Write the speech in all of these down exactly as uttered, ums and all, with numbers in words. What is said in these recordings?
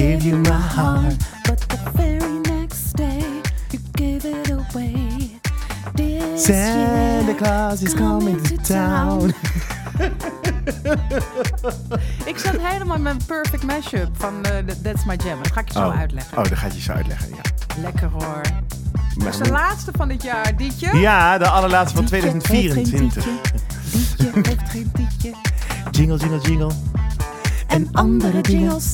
gave you my heart. But the very next day, you gave it away. This Santa year, Claus is coming to town. Ik zat helemaal met een perfect mashup van uh, That's My Jam. Dat ga ik je zo oh. uitleggen. Oh, dat gaat je zo uitleggen, ja. Lekker hoor. Dat is de laatste van dit jaar, Dietje. Ja, de allerlaatste van tweeduizend vierentwintig. Dietje heeft geen Dietje. Jingle, jingle, jingle. En andere jingles.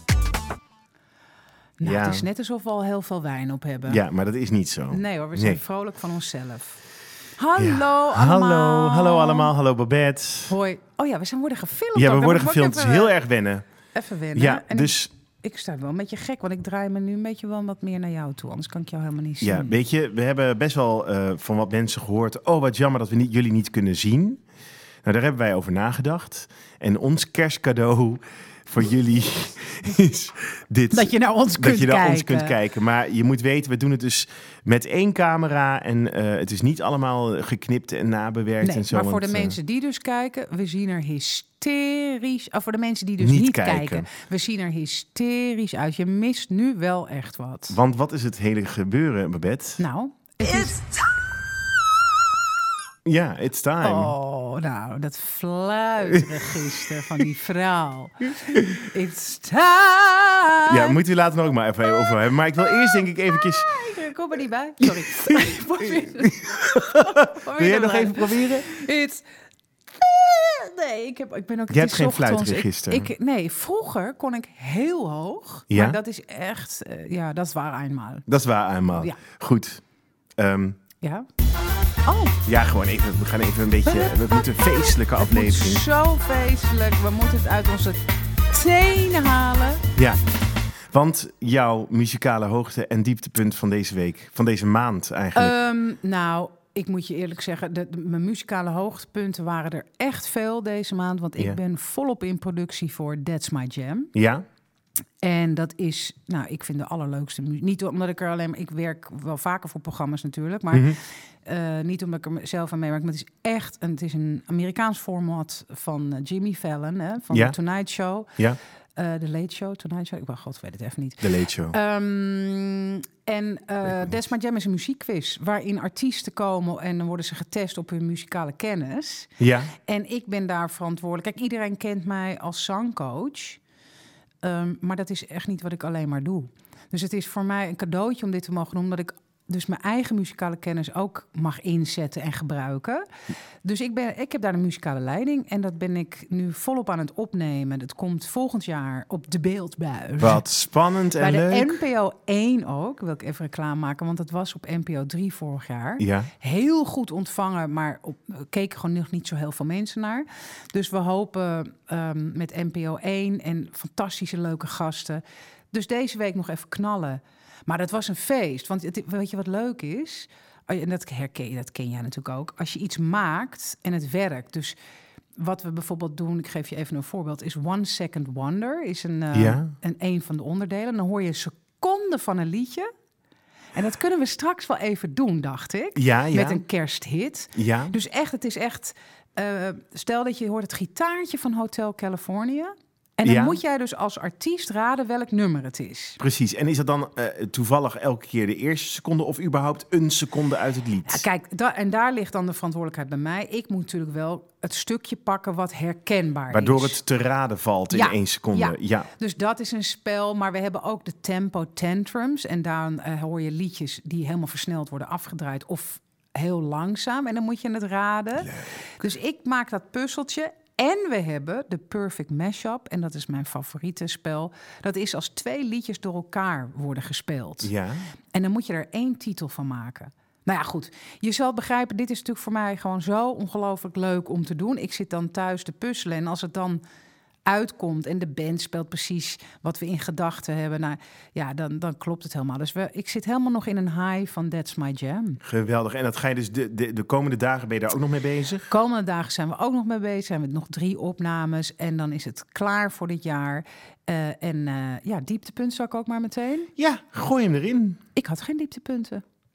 Nou, Ja. het is net alsof we al heel veel wijn op hebben. Ja, maar dat is niet zo. Nee hoor, we zijn Nee. vrolijk van onszelf. Hallo Ja. allemaal. Hallo, hallo allemaal. Hallo Babette. Hoi. Oh ja, we zijn worden gefilmd. Ja, ook. we Dan worden moet ik ook gefilmd. Het is even, heel erg wennen. Even wennen. Ja, En dus... ik, ik sta wel een beetje gek, want ik draai me nu een beetje wel wat meer naar jou toe. Anders kan ik jou helemaal niet zien. Ja, weet je, we hebben best wel uh, van wat mensen gehoord. Oh, wat jammer dat we niet, jullie niet kunnen zien. Nou, daar hebben wij over nagedacht. En ons kerstcadeau voor jullie is dit. Dat je naar ons kunt Dat je naar kijken. ons kunt kijken. Maar je moet weten, we doen het dus met één camera. En uh, het is niet allemaal geknipt en nabewerkt Nee, en zo. maar voor want, de uh, mensen die dus kijken, we zien er hysterisch... Of voor de mensen die dus Niet niet, kijken. kijken. We zien er hysterisch uit. Je mist nu wel echt wat. Want wat is het hele gebeuren, Babette? Nou, het is... Ja, it's time. Oh, nou, dat fluitregister van die vrouw. It's time. Ja, moet u later nog ook maar even over hebben. Maar ik wil eerst denk ik eventjes... Ik kom er niet bij. Sorry. Wil jij nog even proberen? It's... Nee, ik, heb, ik ben ook... Je hebt het is geen ochtends. fluitregister. Ik, ik, nee, vroeger kon ik heel hoog. Ja? Maar dat is echt... Uh, ja, dat is waar eenmaal. Dat is waar eenmaal. Ja. Goed. Um, Ja? Oh. Ja, gewoon even. We gaan even een beetje... We moeten een feestelijke aflevering. Het zo feestelijk. We moeten het uit onze tenen halen. Ja. Want jouw muzikale hoogte en dieptepunt van deze week, van deze maand eigenlijk. Um, nou, ik moet je eerlijk zeggen, de, de, mijn muzikale hoogtepunten waren er echt veel deze maand. Want ik Ja. ben volop in productie voor That's My Jam. Ja? En dat is, nou, ik vind de allerleukste muziek. Niet omdat ik er alleen maar... Ik werk wel vaker voor programma's natuurlijk, maar... Mm-hmm. Uh, niet omdat ik er zelf aan meewerk, maar het is echt een, het is een Amerikaans format van uh, Jimmy Fallon, hè, van Ja. The Tonight Show. Ja? Uh, The Late Show, Tonight Show. Ik ben god, weet het even niet. De Late Show. Um, en uh, That's My Jam is een muziekquiz waarin artiesten komen en dan worden ze getest op hun muzikale kennis. Ja? En ik ben daar verantwoordelijk. Kijk, iedereen kent mij als zangcoach, um, maar dat is echt niet wat ik alleen maar doe. Dus het is voor mij een cadeautje om dit te mogen doen, omdat ik dus mijn eigen muzikale kennis ook mag inzetten en gebruiken. Dus ik, ben, ik heb daar de muzikale leiding en dat ben ik nu volop aan het opnemen. Dat komt volgend jaar op de Beeldbuis. Wat spannend en Bij leuk. de N P O één ook, wil ik even reclame maken, want dat was op N P O drie vorig jaar. Ja. Heel goed ontvangen, maar op, keken gewoon nog niet zo heel veel mensen naar. Dus we hopen um, met N P O één en fantastische leuke gasten. Dus deze week nog even knallen. Maar dat was een feest. Want het, weet je wat leuk is? En dat herken je, dat ken jij natuurlijk ook. Als je iets maakt en het werkt. Dus wat we bijvoorbeeld doen, ik geef je even een voorbeeld, is One Second Wonder. Is een, uh, Ja. een, een van de onderdelen. Dan hoor je een seconde van een liedje. En dat kunnen we straks wel even doen, dacht ik. Ja, ja. Met een kersthit. Ja. Dus echt, het is echt... Uh, stel dat je hoort het gitaartje van Hotel California. En dan Ja. moet jij dus als artiest raden welk nummer het is. Precies. En is dat dan uh, toevallig elke keer de eerste seconde of überhaupt een seconde uit het lied? Ja, kijk, da- en daar ligt dan de verantwoordelijkheid bij mij. Ik moet natuurlijk wel het stukje pakken wat herkenbaar Waardoor is. het te raden valt in Ja, één seconde. ja. Ja. Dus dat is een spel, maar we hebben ook de tempo tantrums. En daar uh, hoor je liedjes die helemaal versneld worden afgedraaid of heel langzaam. En dan moet je het raden. Leuk. Dus ik maak dat puzzeltje. En we hebben de Perfect Mashup. En dat is mijn favoriete spel. Dat is als twee liedjes door elkaar worden gespeeld. Ja. En dan moet je er één titel van maken. Nou ja, goed. Je zal begrijpen, dit is natuurlijk voor mij gewoon zo ongelooflijk leuk om te doen. Ik zit dan thuis te puzzelen. En als het dan uitkomt en de band speelt precies wat we in gedachten hebben, nou, ja, dan, dan klopt het helemaal. Dus we, ik zit helemaal nog in een high van That's My Jam. Geweldig. En dat ga je dus de, de, de komende dagen, ben je daar ook nog mee bezig? Komende dagen zijn we ook nog mee bezig. Zijn we nog drie opnames en dan is het klaar voor dit jaar. Uh, en uh, ja, dieptepunt zou ik ook maar meteen. Ja, gooi hem erin. Ik had geen dieptepunten.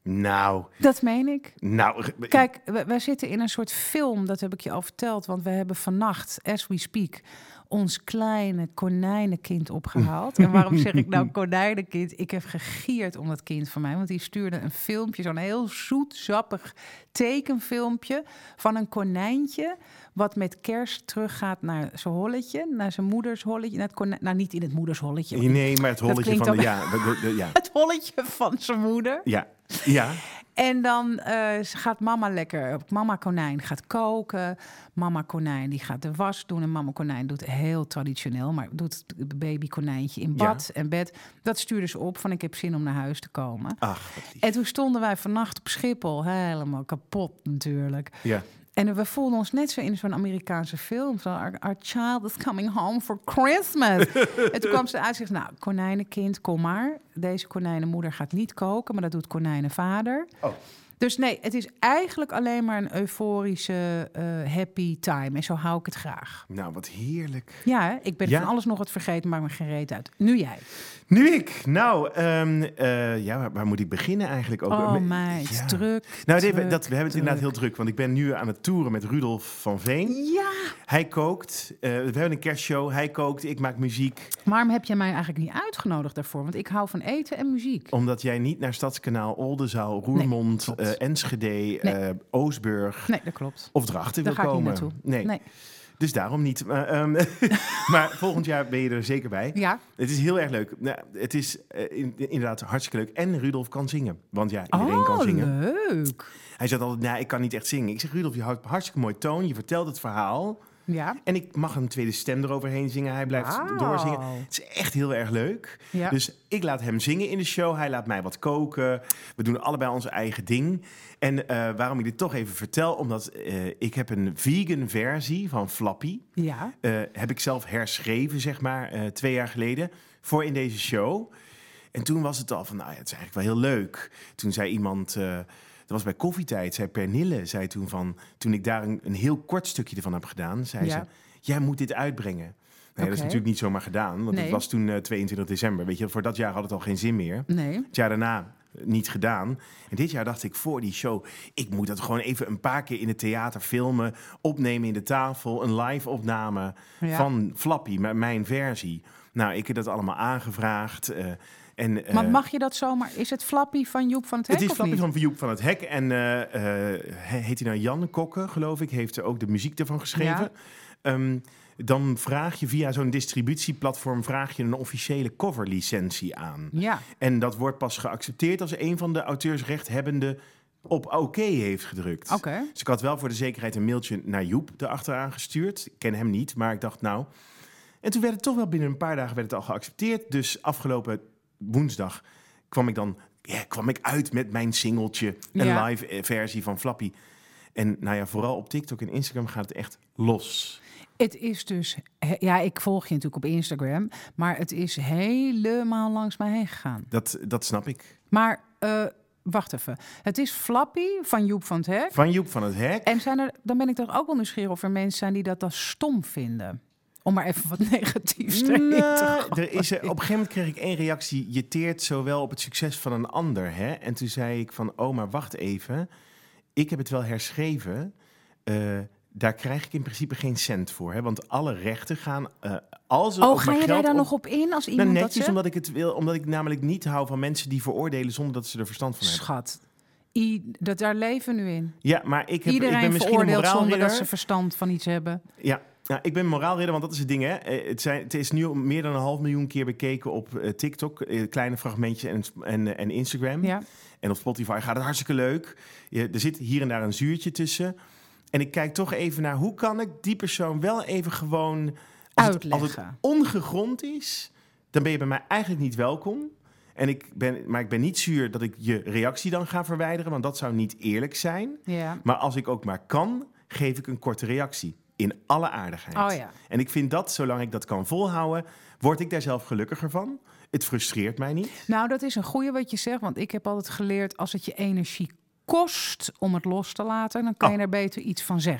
Nou, Dat meen ik. nou... Kijk, we, we zitten in een soort film, dat heb ik je al verteld. Want we hebben vannacht, as we speak, ons kleine konijnenkind opgehaald. En waarom zeg ik nou konijnenkind? Ik heb gegierd om dat kind van mij. Want die stuurde een filmpje, zo'n heel zoet, sappig tekenfilmpje van een konijntje wat met kerst teruggaat naar zijn holletje, naar zijn moeders holletje. Naar het konijn, nou, niet in het moeders holletje. Nee, maar het holletje van de, ja, de, de, ja. Het holletje van zijn moeder. Ja, ja. En dan uh, gaat mama lekker, mama konijn gaat koken. Mama konijn die gaat de was doen. En mama konijn doet heel traditioneel, maar doet het baby konijntje in bad ja. en bed. Dat stuurde ze op van ik heb zin om naar huis te komen. Ach, wat lief. En toen stonden wij vannacht op Schiphol, helemaal kapot natuurlijk. Ja. En we voelden ons net zo in zo'n Amerikaanse film. Zo, our, our child is coming home for Christmas. En toen kwam ze uit en zegt, nou, konijnenkind, kom maar. Deze konijnenmoeder gaat niet koken, maar dat doet konijnenvader. Oh. Dus nee, het is eigenlijk alleen maar een euforische, uh, happy time. En zo hou ik het graag. Nou, wat heerlijk. Ja, hè? Ik ben ja? van alles nog wat vergeten, maakt me geen reet uit. Nu jij. Nu ik. Nou, um, uh, ja, waar, waar moet ik beginnen eigenlijk? Ook? Oh meid, ja. druk. Nou, druk, nee, dat, we hebben het druk. inderdaad heel druk. Want ik ben nu aan het toeren met Rudolf van Veen. Ja. Hij kookt. Uh, we hebben een kerstshow. Hij kookt, ik maak muziek. Waarom heb jij mij eigenlijk niet uitgenodigd daarvoor? Want ik hou van eten en muziek. Omdat jij niet naar Stadskanaal, Oldenzaal, Roermond, nee, uh, Enschede, nee. uh, Oostburg nee, dat klopt. of Drachten daar wil ga komen. Ik niet naartoe. Nee. nee. Dus daarom niet. Maar, um, maar volgend jaar ben je er zeker bij. Ja. Het is heel erg leuk. Nou, het is uh, in, inderdaad hartstikke leuk. En Rudolf kan zingen. Want ja, iedereen oh, kan zingen. Leuk. Hij zegt altijd, nou, ik kan niet echt zingen. Ik zeg, Rudolf, je houdt hartstikke mooi toon. Je vertelt het verhaal. Ja. En ik mag een tweede stem eroverheen zingen. Hij blijft wow. doorzingen. Het is echt heel erg leuk. Ja. Dus ik laat hem zingen in de show. Hij laat mij wat koken. We doen allebei onze eigen ding. En uh, waarom ik dit toch even vertel... omdat uh, ik heb een vegan versie van Flappy. Ja. Uh, heb ik zelf herschreven, zeg maar, uh, twee jaar geleden... voor in deze show. En toen was het al van, nou ja, het is eigenlijk wel heel leuk. Toen zei iemand... Uh, Dat was bij Koffietijd, zei Pernille, zei toen van... toen ik daar een, een heel kort stukje ervan heb gedaan... zei ja. ze, jij moet dit uitbrengen. Nee, okay. Dat is natuurlijk niet zomaar gedaan, want nee. het was toen uh, tweeëntwintig december. Weet je, voor dat jaar had het al geen zin meer. Nee. Het jaar daarna uh, niet gedaan. En dit jaar dacht ik voor die show... ik moet dat gewoon even een paar keer in het theater filmen... opnemen in de tafel, een live opname ja. van Flappy, met mijn versie. Nou, ik heb dat allemaal aangevraagd... Uh, En, uh, maar mag je dat zomaar? Is het Flappy van Joep van het Hek? Het is Flappy niet? van Joep van het Hek. En uh, uh, heet hij nou Jan Kokke, geloof ik, heeft ook de muziek ervan geschreven. Ja. Um, dan vraag je via zo'n distributieplatform vraag je een officiële coverlicentie aan. Ja. En dat wordt pas geaccepteerd als een van de auteursrechthebbenden op oké okay heeft gedrukt. Okay. Dus ik had wel voor de zekerheid een mailtje naar Joep erachteraan gestuurd. Ik ken hem niet, maar ik dacht nou... En toen werd het toch wel binnen een paar dagen werd het al geaccepteerd. Dus afgelopen woensdag kwam ik dan ja, kwam ik uit met mijn singeltje, een ja. live versie van Flappy. En nou ja, vooral op TikTok en Instagram gaat het echt los. Het is dus, ja, ik volg je natuurlijk op Instagram, maar het is helemaal langs mij heen gegaan. Dat, dat snap ik. Maar uh, wacht even, het is Flappy van Joep van het Hek. Van Joep van het Hek. En zijn er, dan ben ik toch ook wel nieuwsgierig of er mensen zijn die dat dan stom vinden. Om maar even wat negatiefs erin nee, te gooien. Er is er, op een gegeven moment kreeg ik één reactie. Je teert zowel op het succes van een ander. Hè? En toen zei ik van, oh, maar wacht even. Ik heb het wel herschreven. Uh, daar krijg ik in principe geen cent voor. Hè? Want alle rechten gaan... Uh, als oh, ga je daar dan op... nog op in als iemand nou, netjes, dat zegt? Omdat ik het wil, omdat ik namelijk niet hou van mensen die veroordelen zonder dat ze er verstand van hebben. Schat. I, dat daar leven we nu in. Ja, maar ik, heb, Iedereen ik ben misschien een moraalridder zonder dat ze verstand van iets hebben. Ja. Nou, ik ben moraalridder, want dat is het ding, hè. Het, zijn, het is nu meer dan een half miljoen keer bekeken op uh, TikTok. Uh, kleine fragmentjes en, en, en Instagram. Ja. En op Spotify gaat het hartstikke leuk. Je, er zit hier en daar een zuurtje tussen. En ik kijk toch even naar, hoe kan ik die persoon wel even gewoon... Als uitleggen. Het, als het ongegrond is, dan ben je bij mij eigenlijk niet welkom. En ik ben, maar ik ben niet zuur dat ik je reactie dan ga verwijderen, want dat zou niet eerlijk zijn. Ja. Maar als ik ook maar kan, geef ik een korte reactie. In alle aardigheid. Oh ja. En ik vind dat, zolang ik dat kan volhouden, word ik daar zelf gelukkiger van. Het frustreert mij niet. Nou, dat is een goeie wat je zegt. Want ik heb altijd geleerd, als het je energie kost om het los te laten, dan kan oh. je er beter iets van zeggen.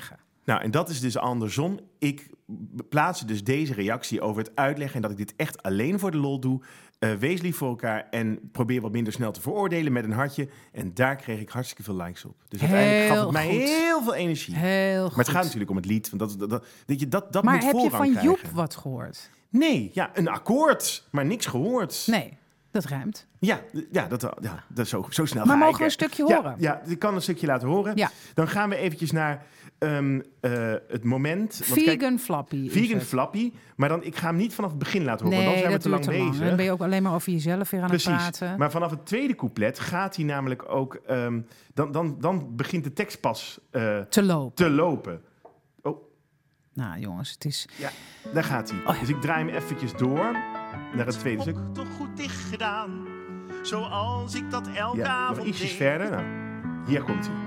Nou, en dat is dus andersom. Ik plaats dus deze reactie over het uitleggen... en dat ik dit echt alleen voor de lol doe. Uh, wees lief voor elkaar en probeer wat minder snel te veroordelen met een hartje. En daar kreeg ik hartstikke veel likes op. Dus uiteindelijk gaf het mij goed. heel veel energie. Heel maar goed. het gaat natuurlijk om het lied. Want dat, dat, dat, dat, je, dat, dat maar moet heb je voorrang van krijgen. Joep wat gehoord? Nee, ja, een akkoord, maar niks gehoord. Nee, dat ruimt. Ja, ja, dat, ja, dat is zo, zo snel Maar ga mogen ik, we een stukje ja, horen? Ja, ik kan een stukje laten horen. Ja. Dan gaan we eventjes naar um, uh, het moment... Want Vegan kijk, Flappy. Vegan Flappy. Maar dan, ik ga hem niet vanaf het begin laten horen, Nee, want dan zijn we dat te lang duurt te bezig. lang. Dan ben je ook alleen maar over jezelf weer aan Precies. het praten. Maar vanaf het tweede couplet gaat hij namelijk ook... Um, dan, dan, dan begint de tekst pas uh, te lopen. te lopen. Oh. Nou jongens, het is... Ja, daar gaat hij. Oh, ja. Dus ik draai hem eventjes door naar het tweede stuk. Toch goed dicht gedaan, zoals ik dat elke Ja, avond nog ietsjes deed. verder. Nou, hier komt hij.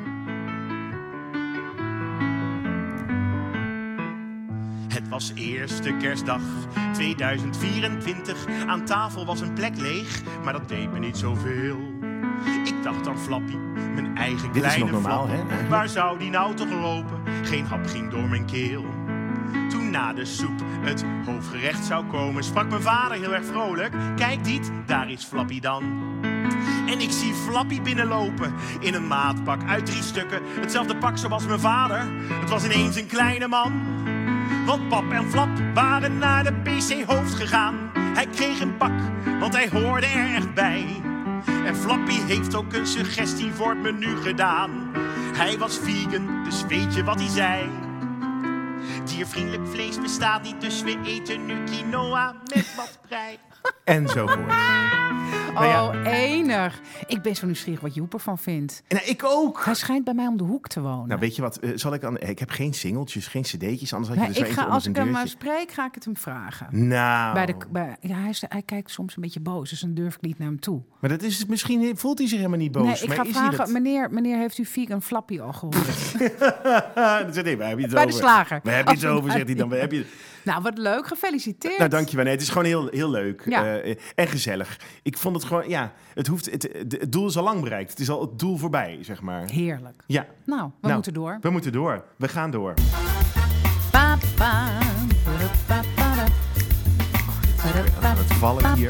Het was eerste kerstdag tweeduizend vierentwintig. Aan tafel was een plek leeg, maar dat deed me niet zoveel. Ik dacht aan Flappy, mijn eigen Dit is kleine nog normaal, Flappy. hè, eigenlijk? Waar zou die nou toch lopen? Geen hap ging door mijn keel. Toen na de soep het hoofdgerecht zou komen, sprak mijn vader heel erg vrolijk. Kijk Diet, daar is Flappy dan. En ik zie Flappy binnenlopen in een maatpak uit drie stukken. Hetzelfde pak zoals mijn vader. Het was ineens een kleine man. Want Pap en Flap waren naar de P C-hoofd gegaan. Hij kreeg een pak, want hij hoorde er echt bij. En Flappy heeft ook een suggestie voor het menu gedaan. Hij was vegan, dus weet je wat hij zei? Diervriendelijk vlees bestaat niet, dus we eten nu quinoa met wat prei. Enzovoort. Oh, Nou ja. enig. Ik ben zo nieuwsgierig wat Joep ervan vindt. En nou, ik ook. Hij schijnt bij mij om de hoek te wonen. Nou, weet je wat? Uh, zal ik dan? Ik heb geen singeltjes, geen cd'tjes, anders had je Nee, er zo ik eentje ga, onder als zijn ik hem maar deurtje. spreek, ga ik het hem vragen. Nou. Bij de, bij, ja, hij, is, hij kijkt soms een beetje boos, dus dan durf ik niet naar hem toe. Maar dat is misschien voelt hij zich helemaal niet boos. Nee, ik maar ga is hij vragen, dat? meneer, meneer, heeft u Vegan Flappy al gehoord? Dan zegt hij, waar heb je het Bij de over? slager. Waar heb je het Als- over? Zegt hij dan. Waar heb je... Nou, wat leuk, gefeliciteerd. Nou, dankjewel. Nee, het is gewoon heel, heel leuk Ja. uh, en gezellig. Ik vond het gewoon, ja, het hoeft, het, het doel is al lang bereikt. Het is al het doel voorbij, zeg maar. Heerlijk. Ja. Nou, we Nou, moeten door. We moeten door. We gaan door. Pa, pa, pa, pa, pa, pa. Aan het vallen hier.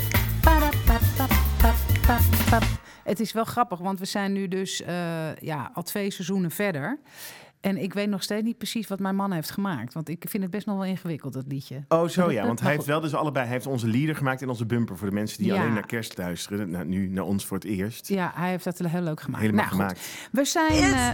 Het is wel grappig, want we zijn nu dus uh, ja, al twee seizoenen verder. En ik weet nog steeds niet precies wat mijn man heeft gemaakt. Want ik vind het best nog wel ingewikkeld, dat liedje. Oh, zo ja. Want Maar hij heeft goed. wel dus allebei... Hij heeft onze lieder gemaakt en onze bumper voor de mensen die Ja. alleen naar kerst luisteren. Nou, nu naar ons voor het eerst. Ja, hij heeft dat heel leuk gemaakt. Helemaal Nou, goed. gemaakt. We zijn... Uh...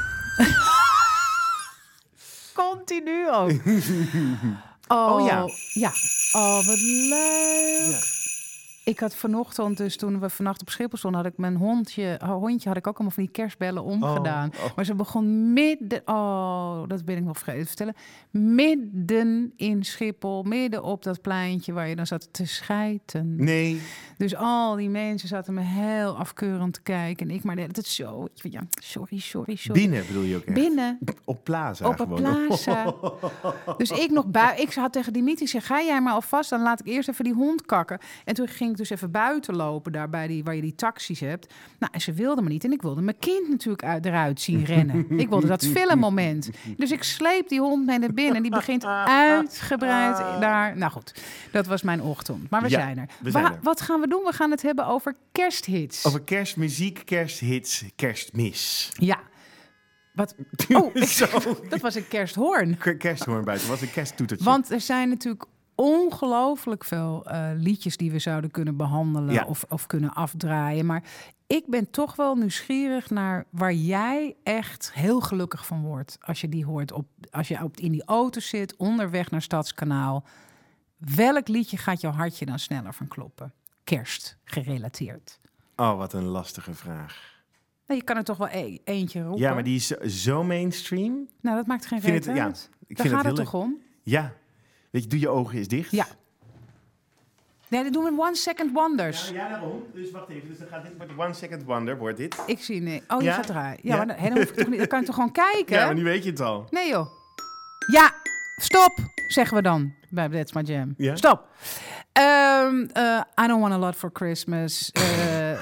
Continu ook. Oh, Oh, ja. Ja. Oh, wat leuk. Ja. Ik had vanochtend, dus toen we vannacht op Schiphol stonden, had ik mijn hondje, hondje had ik ook allemaal van die kerstbellen omgedaan. Oh, oh. Maar ze begon midden, oh, dat ben ik nog vergeten te vertellen, midden in Schiphol, midden op dat pleintje waar je dan zat te schijten. Nee. Dus al die mensen zaten me heel afkeurend te kijken. En ik maar, dat is zo, ja, sorry, sorry, sorry. Binnen bedoel je ook echt? Binnen. Op Plaza Op een gewoon. plaza. Dus ik nog bui- ik had tegen Dimitri gezegd, ga jij maar alvast, dan laat ik eerst even die hond kakken. En toen ging ik dus even buiten lopen, daar bij die, waar je die taxis hebt. Nou, en ze wilde me niet. En ik wilde mijn kind natuurlijk uit, eruit zien rennen. Ik wilde dat filmmoment. Dus ik sleep die hond mee naar binnen. En die begint uitgebreid daar. Nou goed, dat was mijn ochtend. Maar we Ja, zijn er. we zijn Wa- er. Wat gaan we doen? We gaan het hebben over kersthits. Over kerstmuziek, kersthits, kerstmis. Ja. Wat? Oh, ik- Zo. dat was een kersthoorn. K- Kersthoorn buiten. Was een kersttoetertje. Want er zijn natuurlijk ongelooflijk veel uh, liedjes die we zouden kunnen behandelen Ja. of, of kunnen afdraaien. Maar ik ben toch wel nieuwsgierig naar waar jij echt heel gelukkig van wordt. Als je die hoort, op, als je op, in die auto zit, onderweg naar Stadskanaal. Welk liedje gaat jouw hartje dan sneller van kloppen? Kerst gerelateerd. Oh, wat een lastige vraag. Nou, je kan er toch wel e- eentje roepen. Ja, maar die is zo, zo mainstream. Nou, dat maakt geen Vind reet het- ja, uit. ik Daar vind gaat het het heel toch om? Ja. Weet je, doe je ogen eens dicht. Ja. Nee, dat doen we one second wonders. Ja, ja, daarom. Dus wacht even. Dus dan gaat dit wordt One Second Wonder, wordt dit. Ik zie nee. Oh, je Ja? gaat draaien. Ja, Ja. maar dan, hè, dan hoef ik toch niet. Dan kan je toch gewoon kijken? Ja, maar nu weet je het al. Nee, joh. Ja, stop, zeggen we dan bij That's My Jam. Ja? Stop. Um, uh, I Don't Want a Lot for Christmas. Uh,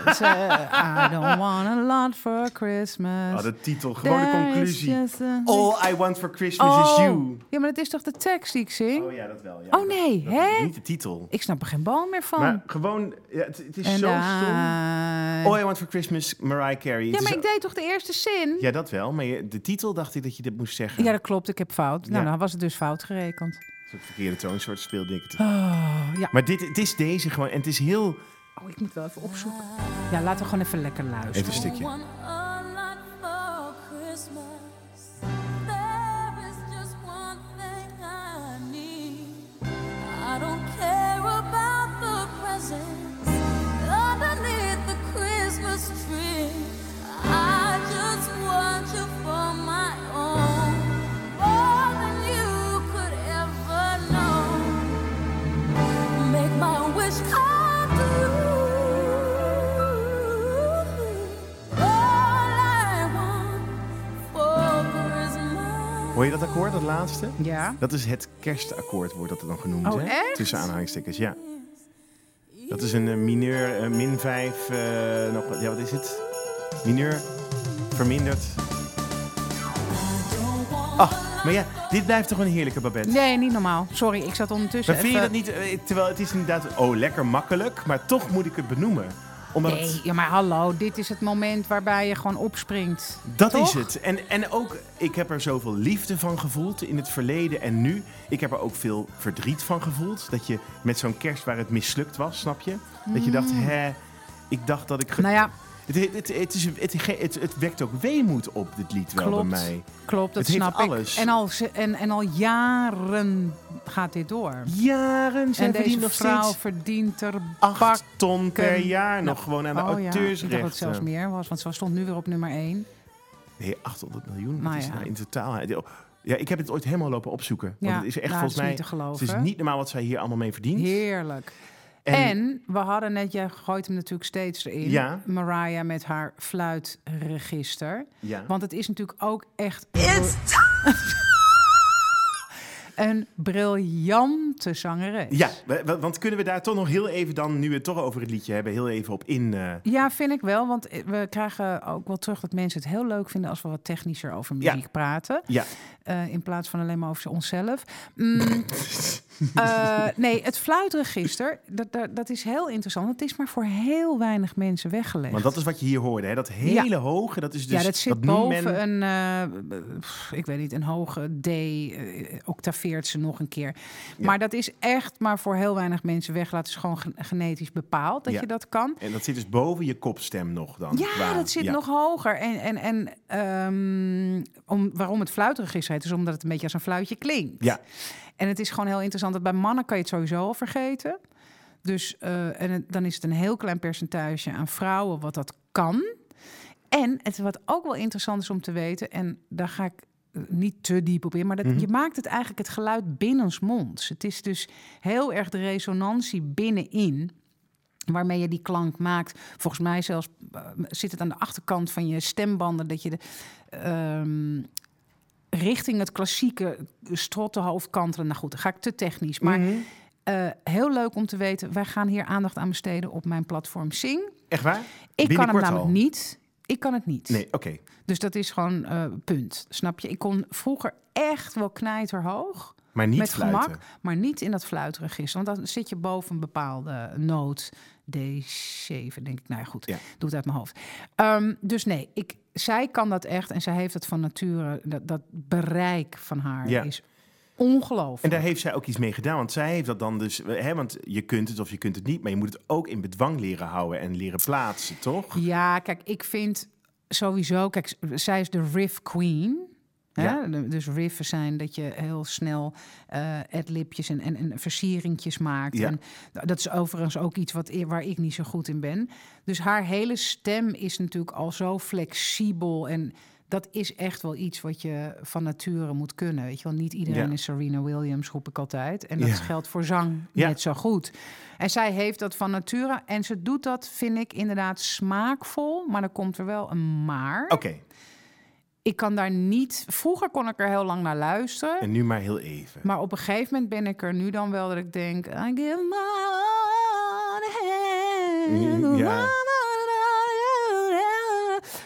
I don't want a lot for Christmas. Oh, de titel, gewoon de There is conclusie. just a- All I want for Christmas is you. Ja, maar dat is toch de tekst die ik zing? Oh ja, dat wel. Ja, Oh, nee, dat, hè? Dat is niet de titel. Ik snap er geen bal meer van. Maar gewoon, ja, het, het is En zo I- stom. All I want for Christmas, Mariah Carey. Het Ja, is maar ik deed toch de eerste zin? Ja, dat wel. Maar je, de titel dacht ik dat je dit moest zeggen. Ja, dat klopt. Ik heb fout. Nou, Ja. dan was het dus fout gerekend. Een soort verkeerde toon, een soort speelde ik het. Oh, ja. Maar dit, het is deze gewoon. En het is heel... Oh, ik moet wel even opzoeken. Ja, laten we gewoon even lekker luisteren. Even een stukje. Want a lot for Christmas. There is just one thing I need. I don't care about the presents underneath the Christmas tree. I just want you for my own, more than you could ever know. Make my wish come true. Hoor je dat akkoord, dat laatste? Ja. Dat is het kerstakkoord, wordt dat er dan genoemd. Oh, hè? echt? Tussen aanhalingstekens, ja. Dat is een uh, mineur, uh, min vijf, uh, nog, ja, wat is het? Mineur, verminderd. Ach, maar ja, dit blijft toch een heerlijke Babette? Nee, niet normaal. Sorry, ik zat ondertussen Maar vind je even... dat niet, uh, terwijl het is inderdaad, oh, lekker makkelijk, maar toch moet ik het benoemen. Omdat Nee, het, ja, maar hallo, dit is het moment waarbij je gewoon opspringt. dat Toch? is het. En, en ook, ik heb er zoveel liefde van gevoeld in het verleden en nu. Ik heb er ook veel verdriet van gevoeld. Dat je met zo'n kerst waar het mislukt was, snap je? Dat je dacht, hè, ik dacht dat ik... ge- Nou ja, Het, het, het, het, is, het, het, het wekt ook weemoed op, dit lied wel Klopt. bij mij. klopt, dat Het heeft snap ik. alles. En al, ze- en, en al jaren gaat dit door. Jaren zijn En verdient deze nog vrouw steeds verdient er acht bak. ton per bakken. jaar nog Nou, gewoon aan de Oh ja, ik auteursrechten. dacht dat het zelfs meer was, want ze stond nu weer op nummer één. Nee, achthonderd miljoen. Nou dat is ja. nou in totaal. Ja, ik heb het ooit helemaal lopen opzoeken. Want Ja, het is echt nou, volgens het is mij... niet te geloven. Het is niet normaal wat zij hier allemaal mee verdient. Heerlijk. En- En, we hadden net, jij gooit hem natuurlijk steeds erin. Ja. Mariah met haar fluitregister. Ja. Want het is natuurlijk ook echt een briljante zangeres. Ja, wa- wa- want kunnen we daar toch nog heel even dan, nu we het toch over het liedje hebben, heel even op in... eh, Ja, vind ik wel. Want we krijgen ook wel terug dat mensen het heel leuk vinden als we wat technischer over muziek Ja. praten. Ja, Uh, in plaats van alleen maar over onszelf. Mm, uh, nee, het fluitregister, dat, dat, dat is heel interessant. Het is maar voor heel weinig mensen weggelegd. want dat is wat je hier hoorde, hè? Dat hele hoge, dat is dus... ja, dat zit noemt boven men- een, uh, pff, ik weet niet, een hoge D, uh, octaveert ze nog een keer. Maar dat is echt maar voor heel weinig mensen weglaten. Het is gewoon gen- genetisch bepaald dat Ja. je dat kan. En dat zit dus boven je kopstem nog dan. Ja, qua- dat zit ja. nog hoger. En, en, en um, om, waarom het fluitregister heet, is omdat het een beetje als een fluitje klinkt. Ja, En het is gewoon heel interessant dat bij mannen kan je het sowieso al vergeten. Dus uh, en het, dan is het een heel klein percentage aan vrouwen wat dat kan. En het wat ook wel interessant is om te weten, en daar ga ik uh, niet te diep op in, maar dat, Mhm. je maakt het eigenlijk het geluid binnensmonds. Het is dus heel erg de resonantie binnenin waarmee je die klank maakt. Volgens mij zelfs uh, zit het aan de achterkant van je stembanden dat je de um, richting het klassieke strottenhoofd kantelen. Nou goed, dan ga ik te technisch. Maar Mhm. uh, heel leuk om te weten, wij gaan hier aandacht aan besteden op mijn platform Sing. echt waar? Ik kan hem Binnenkort namelijk al? niet. Ik kan het niet. Nee, oké. Dus dat is gewoon uh, punt. Snap je? Ik kon vroeger echt wel knijterhoog. Maar niet met fluiten. gemak, maar niet in dat fluitregister. Want dan zit je boven een bepaalde noot. D zeven, denk ik. Nou ja, goed. Ja. Doe het uit mijn hoofd. Um, dus nee, ik, zij kan dat echt. En zij heeft het van nature. Dat, dat bereik van haar Ja. is ongelooflijk. En daar heeft zij ook iets mee gedaan. Want zij heeft dat dan dus... Hè, want je kunt het of je kunt het niet. Maar je moet het ook in bedwang leren houden en leren plaatsen, toch? Ja, kijk, ik vind sowieso... Kijk, zij is de riff queen. Hè? Ja. De- Dus riffen zijn dat je heel snel uh, adlibjes en, en, en versieringjes maakt. Ja. En dat is overigens ook iets wat, waar ik niet zo goed in ben. Dus haar hele stem is natuurlijk al zo flexibel. En dat is echt wel iets wat je van nature moet kunnen. Weet je wel, niet iedereen Ja. is Serena Williams, roep ik altijd. En dat Ja. geldt voor zang Ja. net zo goed. En zij heeft dat van nature. En ze doet dat, vind ik, inderdaad smaakvol. Maar dan komt er wel een maar. Oké. Ik kan daar niet... Vroeger kon ik er heel lang naar luisteren. En nu maar heel even. Maar op een gegeven moment ben ik er nu dan wel dat ik denk... I give my heart a hand, Ja. la, la, la,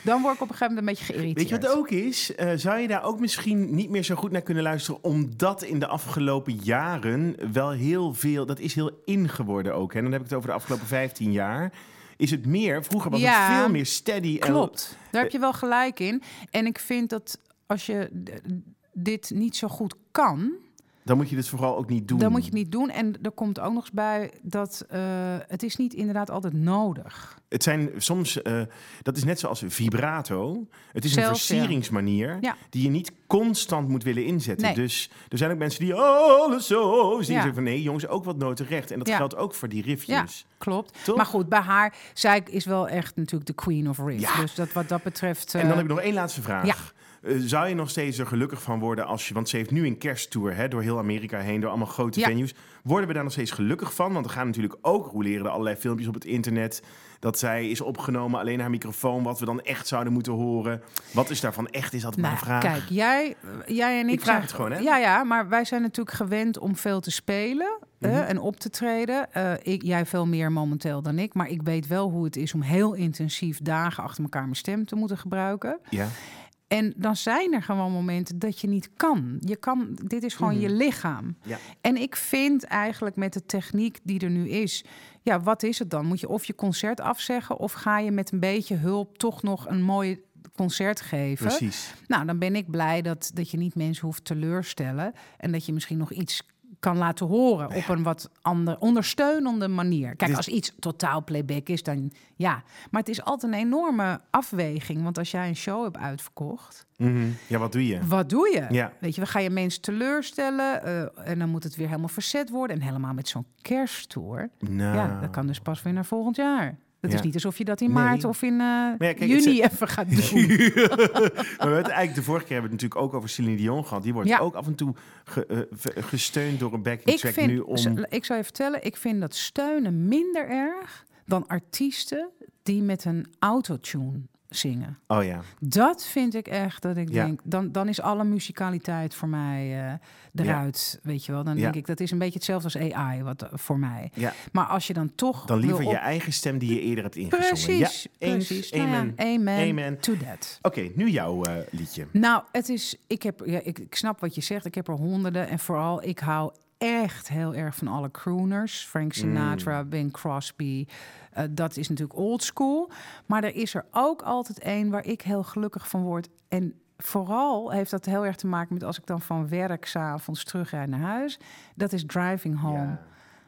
Dan word ik op een gegeven moment een beetje geïrriteerd. Weet je wat ook is? Uh, zou je daar ook misschien niet meer zo goed naar kunnen luisteren? Omdat in de afgelopen jaren wel heel veel... Dat is heel in geworden ook. Hè? Dan heb ik het over de afgelopen vijftien jaar. Is het meer? Vroeger was ja, het veel meer steady. Klopt. En... Daar heb je wel gelijk in. En ik vind dat als je d- dit niet zo goed kan... Dan moet je dit vooral ook niet doen. Dan moet je het niet doen. En er komt ook nog eens bij dat uh, het is niet inderdaad altijd nodig. Het zijn soms, uh, dat is net zoals vibrato. Het is Zelfs, een versieringsmanier ja. die je niet constant moet willen inzetten. Nee. Dus er zijn ook mensen die alles zo zien. Ja. Zeggen van nee, jongens, ook wat noten recht. En dat ja. geldt ook voor die riffjes. Ja, klopt. Toch? Maar goed, bij haar, zij is wel echt natuurlijk de queen of riff. Ja. Dus dat, wat dat betreft... Uh... En dan heb ik nog één laatste vraag. Ja. Uh, zou je nog steeds er gelukkig van worden als je... Want ze heeft nu een kersttour, hè, door heel Amerika heen, door allemaal grote ja. venues. Worden we daar nog steeds gelukkig van? Want er gaan natuurlijk ook roleren er allerlei filmpjes op het internet... dat zij is opgenomen, alleen haar microfoon... wat we dan echt zouden moeten horen. Wat is daarvan echt? Is dat nou, mijn vraag? Kijk, jij, jij en ik... Ik vraag het gewoon, hè? Ja, ja, maar wij zijn natuurlijk gewend om veel te spelen... Mm-hmm. Uh, en op te treden. Uh, ik, jij veel meer momenteel dan ik. Maar ik weet wel hoe het is om heel intensief... dagen achter elkaar mijn stem te moeten gebruiken. Ja. En dan zijn er gewoon momenten dat je niet kan. Je kan, dit is gewoon mm-hmm. je lichaam. Ja. En ik vind eigenlijk met de techniek die er nu is... ja, wat is het dan? Moet je of je concert afzeggen... of ga je met een beetje hulp toch nog een mooi concert geven? Precies. Nou, dan ben ik blij dat, dat je niet mensen hoeft teleurstellen... en dat je misschien nog iets kan laten horen... Ja. op een wat ander, ondersteunende manier. Kijk, Dit... als iets totaal playback is, dan ja. Maar het is altijd een enorme afweging. Want als jij een show hebt uitverkocht... Mm-hmm. Ja, wat doe je? Wat doe je? Ja. Weet je, we gaan je mensen teleurstellen... Uh, en dan moet het weer helemaal verzet worden. En helemaal met zo'n kersttour. Nou. Ja, dat kan dus pas weer naar volgend jaar. Het ja. is niet alsof je dat in nee. maart of in uh, ja, kijk, juni het... even gaat doen. Maar we hebben eigenlijk de vorige keer hebben we het natuurlijk ook over Celine Dion gehad. Die wordt ja. ook af en toe ge, uh, gesteund door een backing ik track vind, nu om... Ik zou je vertellen, ik vind dat steunen minder erg dan artiesten die met een autotune zingen. Oh ja. Dat vind ik echt dat ik ja. denk, dan, dan is alle musicaliteit voor mij uh, eruit, ja. weet je wel. Dan ja. denk ik, dat is een beetje hetzelfde als A I wat, uh, voor mij. Ja. Maar als je dan toch... Dan liever op... je eigen stem die je eerder hebt ingezongen. Precies, ja, eens, precies. Amen. Nou ja, amen, amen to that. Oké, okay, nu jouw uh, liedje. Nou, het is, ik, heb, ja, ik, ik snap wat je zegt. Ik heb er honderden en vooral, ik hou echt heel erg van alle crooners. Frank Sinatra, mm. Bing Crosby. Uh, dat is natuurlijk old school. Maar er is er ook altijd één waar ik heel gelukkig van word. En vooral heeft dat heel erg te maken met als ik dan van werk 's avonds terugrijd naar huis. Dat is Driving Home.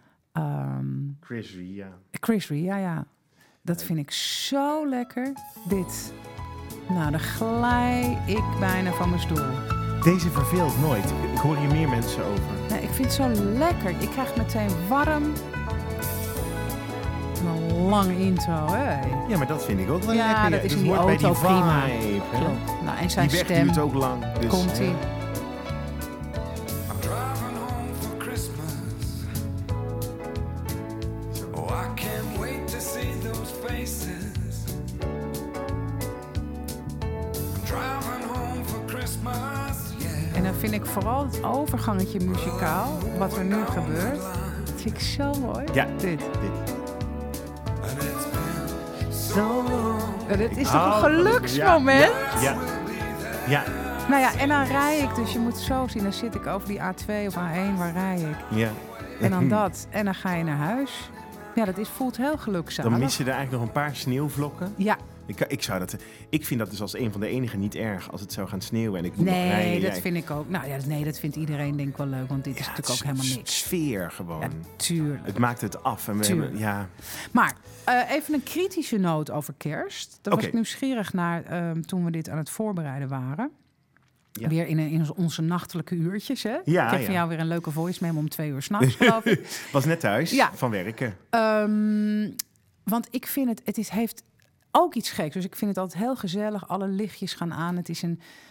Ja. Um, Chris Rea. Chris Rea, ja, ja. Dat vind ik zo lekker. Dit. Nou, dan glij ik bijna van mijn stoel. Deze verveelt nooit. Ik hoor hier meer mensen over. Nee, ik vind het zo lekker. Ik krijg meteen warm. Een lange intro, hè? Ja, maar dat vind ik ook wel ja, lekker. Ja, dat is in die hoort auto bij die prima. Vibe, klopt. Nou, en zijn die weg stem duurt ook lang. Dus, komt-ie. Ja. En dan vind ik vooral het overgangetje muzikaal, wat er nu gebeurt, dat vind ik zo mooi. Ja, dit. dit. Zo. Ja, dit is toch een geluksmoment? Ja, ja, ja. Nou ja, en dan rij ik, dus je moet zo zien, dan zit ik over die A twee of A één, waar rij ik? Ja. En dan dat, en dan ga je naar huis. Ja, dat is, voelt heel gelukzalig. Dan mis je er eigenlijk nog een paar sneeuwvlokken. Ja. Ik, ik, zou dat, ik vind dat dus als een van de enige niet erg als het zou gaan sneeuwen en ik moet nee, nog rijden. dat ja, vind ik ook. Nou ja, nee, dat vindt iedereen denk ik wel leuk, want dit ja, is natuurlijk ook helemaal niks. Sfeer gewoon. Ja, tuurlijk. Het maakt het af. En we tuurlijk. hebben, ja. Maar uh, even een kritische noot over kerst. Daar okay. was ik nieuwsgierig naar um, toen we dit aan het voorbereiden waren. Ja. Weer in, in onze nachtelijke uurtjes, hè? Ja, ik heb ja. van jou weer een leuke voice memo om twee uur 's nachts, geloof ik. Was net thuis, ja. van werken. Um, want ik vind het, het is, heeft ook iets geks. Dus ik vind het altijd heel gezellig. Alle lichtjes gaan aan. Het is een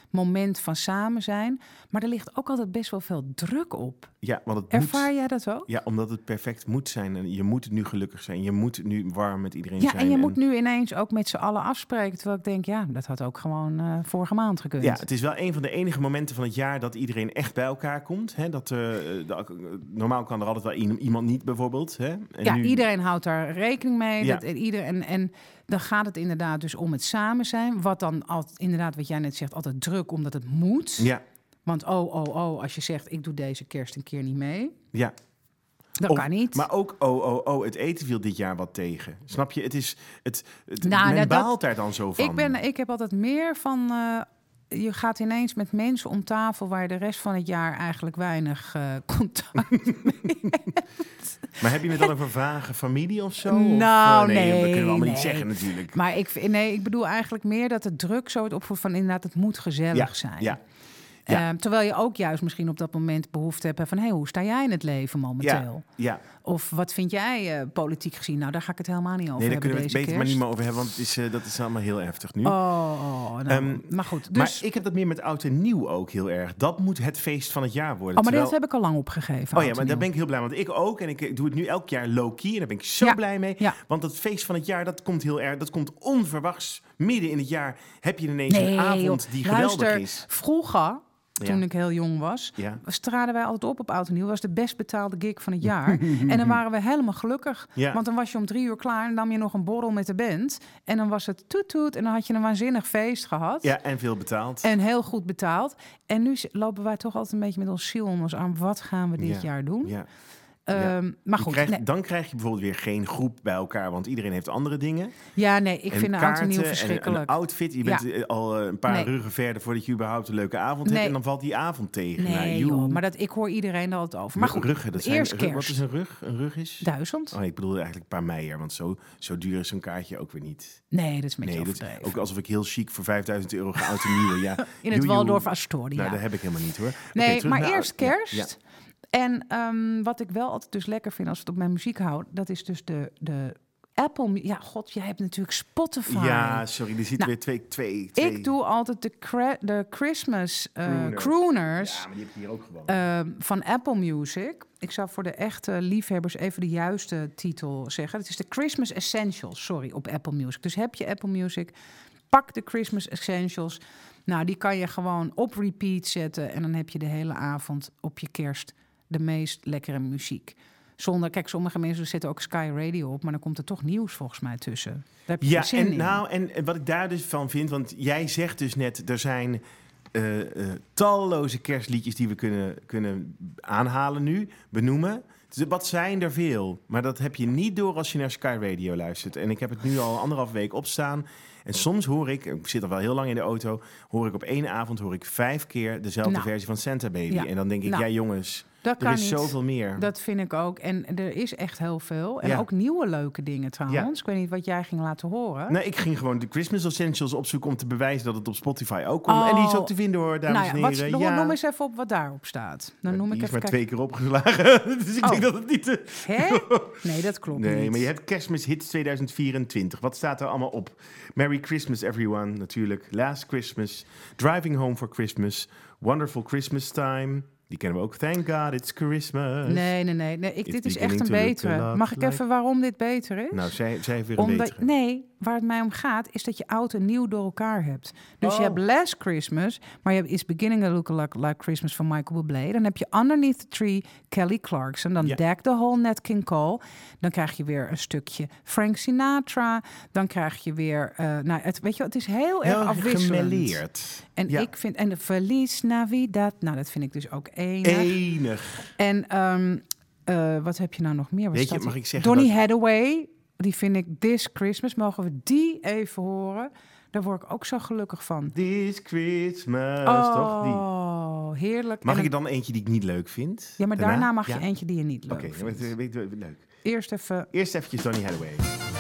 moment van samen zijn. Maar er ligt ook altijd best wel veel druk op. Ja, want het Ervaar moet, jij dat ook? ja, omdat het perfect moet zijn. En je moet nu gelukkig zijn. Je moet nu warm met iedereen Ja, zijn. en je moet nu ineens ook met z'n allen afspreken. Terwijl ik denk, ja, dat had ook gewoon uh, vorige maand gekund. Ja, het is wel een van de enige momenten van het jaar dat iedereen echt bij elkaar komt. Hè? Dat, uh, de, normaal kan er altijd wel iemand niet bijvoorbeeld. Hè? En ja, nu... iedereen houdt daar rekening mee. Ja. Dat, en, ieder, en, en dan gaat het inderdaad dus om het samen zijn. Wat dan altijd, inderdaad, wat jij net zegt, altijd druk omdat het moet. Ja. Want oh, oh, oh, als je zegt, ik doe deze kerst een keer niet mee. Ja. Dat of, kan niet. Maar ook, oh, oh, oh, het eten viel dit jaar wat tegen. Snap je? Het is, het, het, Nou, men dat- baalt daar dan zo van. Ik, ben, ik heb altijd meer van... Uh, je gaat ineens met mensen om tafel waar je de rest van het jaar eigenlijk weinig uh, contact mee hebt. Maar heb je het dan over vage familie of zo? Nou, of, uh, nee, nee, dat kunnen we allemaal nee. niet zeggen natuurlijk. Maar ik, vind- nee, ik bedoel eigenlijk meer dat het druk zo het opvoert van inderdaad, het moet gezellig Ja, zijn. ja. Ja. Uh, terwijl je ook juist misschien op dat moment behoefte hebt van... hé, hey, hoe sta jij in het leven momenteel? Ja. Of wat vind jij uh, politiek gezien? Nou, daar ga ik het helemaal niet over Nee, daar hebben kunnen we het deze beter maar kerst. niet meer over hebben, want het is, uh, dat is allemaal heel heftig nu. Oh, oh nou, Um, maar goed. Dus, Maar ik heb dat meer met oud en nieuw ook heel erg. Dat moet het feest van het jaar worden. oh, maar terwijl... dat heb ik al lang opgegeven. Oh ja, maar daar ben ik heel blij. Want ik ook. En ik, ik doe het nu elk jaar low-key. En daar ben ik zo Ja, blij mee. ja. Want het feest van het jaar, dat komt heel erg... Dat komt onverwachts. Midden in het jaar heb je ineens Nee, een avond joh. die geweldig Luister, is. Vroeger, toen Ja. ik heel jong was... Ja. straden wij altijd op op Oud en Nieuw. Dat was de best betaalde gig van het jaar. En dan waren we helemaal gelukkig. Ja. Want dan was je om drie uur klaar... en nam je nog een borrel met de band. En dan was het toet toet. En dan had je een waanzinnig feest gehad. Ja, en veel betaald. En heel goed betaald. En nu lopen wij toch altijd een beetje met ons ziel onder ons arm. Wat gaan we dit Ja. jaar doen? Ja. Um, maar Je goed, krijgt- nee. Dan krijg je bijvoorbeeld weer geen groep bij elkaar. Want iedereen heeft andere dingen. Ja, nee, ik en vind de Oud en Nieuw kaarten verschrikkelijk. En een outfit. Je bent Ja. eh, al eh, een paar Nee. ruggen verder voordat je überhaupt een leuke avond Nee. hebt. En dan valt die avond tegen. Nou, Nee, joe. joh, maar dat, ik hoor iedereen er altijd over. Maar goed, Ruggen, dat zijn, eerst rug- Wat kerst. is een rug? Een rug is? Duizend? Oh, ik bedoelde eigenlijk een paar meijer. Want zo, zo duur is zo'n kaartje ook weer niet. Nee, dat is een beetje Nee, dat, overdreven. ook alsof ik heel chic voor vijfduizend euro ga oud en nieuwe. Ja. In het Joe, joe. Waldorf Astoria. Nou, dat heb ik helemaal niet hoor. Nee, Oké, terug maar naar- eerst ja, kerst. ja. En um, wat ik wel altijd dus lekker vind als we het op mijn muziek houden... dat is dus de, de Apple... Mu- Ja, god, jij hebt natuurlijk Spotify. Ja, sorry, er zitten Nou, weer twee, twee, twee... Ik doe altijd de, cra- de Christmas uh, Crooners. crooners... Ja, maar die heb ik hier ook gewoon. Uh, van Apple Music. Ik zou voor de echte liefhebbers even de juiste titel zeggen. Het is de Christmas Essentials, sorry, op Apple Music. Dus heb je Apple Music, pak de Christmas Essentials. Nou, die kan je gewoon op repeat zetten. En dan heb je de hele avond op je kerst de meest lekkere muziek. Zonder, kijk, sommige mensen zetten ook Sky Radio op, maar dan komt er toch nieuws volgens mij tussen. Daar heb je Ja, geen zin en, in. nou, en, en wat ik daar dus van vind, want jij zegt dus net, er zijn uh, uh, talloze kerstliedjes die we kunnen, kunnen aanhalen nu, benoemen. Dus wat zijn er veel? Maar dat heb je niet door als je naar Sky Radio luistert. En ik heb het nu al anderhalf week opstaan. En soms hoor ik, ik zit al wel heel lang in de auto, hoor ik op één avond hoor ik vijf keer dezelfde Nou, versie van Santa Baby. ja. En dan denk ik, Nou, ja jongens, dat er kan is niet. zoveel meer. Dat vind ik ook. En er is echt heel veel. En Ja. ook nieuwe leuke dingen trouwens. Ja. Ik weet niet wat jij ging laten horen. Nee, ik ging gewoon de Christmas Essentials opzoeken om te bewijzen dat het op Spotify ook kon. Oh. En die is ook te vinden hoor, dames Nou ja, en heren. wat, ja. Noem eens even op wat daarop staat. Dan noem die ik is even maar kijk- twee keer opgeslagen. Dus ik Oh. denk dat het niet... te- Hè? Nee, dat klopt Nee, niet. maar je hebt Kerstmis Hits tweeduizend vierentwintig. Wat staat er allemaal op? Merry Christmas everyone, natuurlijk. Last Christmas. Driving Home for Christmas. Wonderful Christmas Time. Die kennen we ook. Thank God it's Christmas. Nee, nee, nee. nee ik, It's dit is beginning echt een to look a betere. lot Mag ik like- even waarom dit beter is? Nou, zij, zij heeft weer een Omdat, betere. nee, waar het mij om gaat, is dat je oud en nieuw door elkaar hebt. Dus Oh. je hebt Last Christmas, maar je hebt It's Beginning to Look Like, like Christmas van Michael Bublé. Dan heb je Underneath the Tree, Kelly Clarkson. Dan Ja. Deck the Hall, Nat King Cole. Dan krijg je weer een stukje Frank Sinatra. Dan krijg je weer, uh, nou, het, weet je, wel, het is heel, erg Heel afwisselend. gemêleerd. En Ja. ik vind, en de Feliz Navidad, nou, dat vind ik dus ook enig. Enig. En um, uh, wat heb je nou nog meer? Wat Weet je, staat mag hier? ik zeggen Donny dat- Hathaway, die vind ik This Christmas. Mogen we die even horen? Daar word ik ook zo gelukkig van. This Christmas, toch? Die. Oh, heerlijk. Mag En ik dan- er dan eentje die ik niet leuk vind? Ja, maar daarna mag je Ja? eentje die je niet leuk Oké, vindt. weet- weet- weet- leuk. Eerst even... Eerst eventjes Donny Hathaway.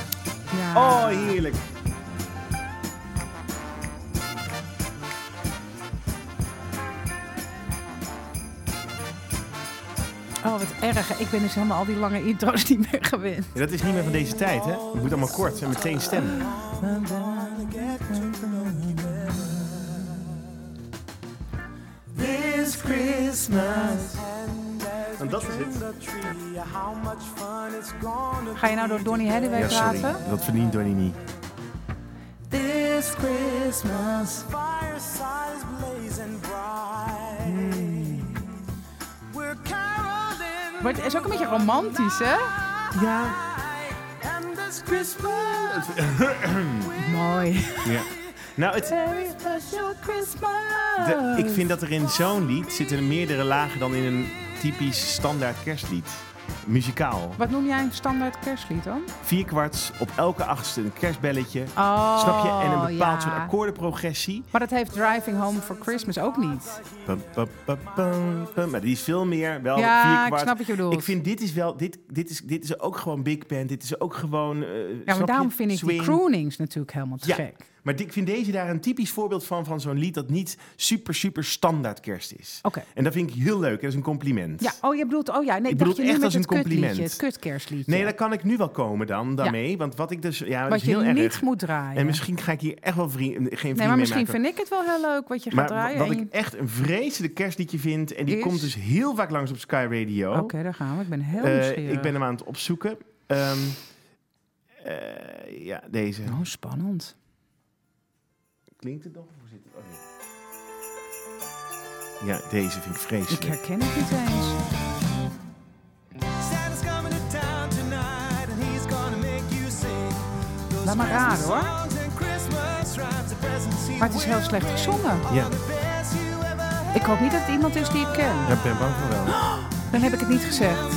Ja. Oh, heerlijk. Oh, wat erg. Ik ben dus helemaal al die lange intro's niet meer gewend. Ja, dat is niet meer van deze tijd, hè? Het moet allemaal kort en meteen stemmen. Christmas. En dat is het. Ga je nou door Donny Hathaway Ja, sorry. praten? Dat verdient Donny niet. This Christmas. Maar het is ook een beetje romantisch, hè? Ja. Mooi. Ja. Nou, het, Very special Christmas. de, ik vind dat er in zo'n lied zitten meerdere lagen dan in een typisch standaard kerstlied. Muzikaal. Wat noem jij een standaard kerstlied dan? Vierkwarts, op elke achtste een kerstbelletje. Oh, Snap je? En een bepaald ja. soort akkoordenprogressie. Maar dat heeft Driving Home for Christmas ook niet. Pum, pum, pum, pum, pum. Maar die is veel meer wel Ja, vierkwart. ik snap wat je bedoelt. Ik vind dit is wel, dit, dit, is, dit is ook gewoon big band. Dit is ook gewoon. Uh, Ja, snap maar daarom je? vind ik Swing. die croonings natuurlijk helemaal te Ja. gek. Maar ik vind deze daar een typisch voorbeeld van, van zo'n lied dat niet super, super standaard kerst is. Oké. En dat vind ik heel leuk. Dat is een compliment. Ja, oh, je bedoelt... Oh ja, nee, Ik ik bedoel dacht je het nu echt met als een het kutliedje, compliment. het kutkerstliedje. Nee, daar kan ik nu wel komen dan, daarmee. Want wat ik dus... Ja, dat Wat is je heel niet erg. moet draaien. En misschien ga ik hier echt wel vriend, geen vrienden nee, maar mee misschien maken. vind ik het wel heel leuk wat je gaat Maar draaien. wat En ik je- echt een vreselijk kerstliedje vind... en die Is? komt dus heel vaak langs op Sky Radio. Oké, daar gaan we. Ik ben heel Eh, nieuwsgierig. ik ben hem aan het opzoeken. Ehm, eh, ja, deze. Oh, spannend. Klinkt het nog? Hoe zit het? Oh, nee. Ja, deze vind ik Ik vreselijk. herken het niet eens. Laat maar raar hoor. Maar het is heel slecht gezongen. Ja, Ik hoop niet dat het iemand is die ik ken. ja, ik ben bang voor wel. Dan heb ik het niet gezegd.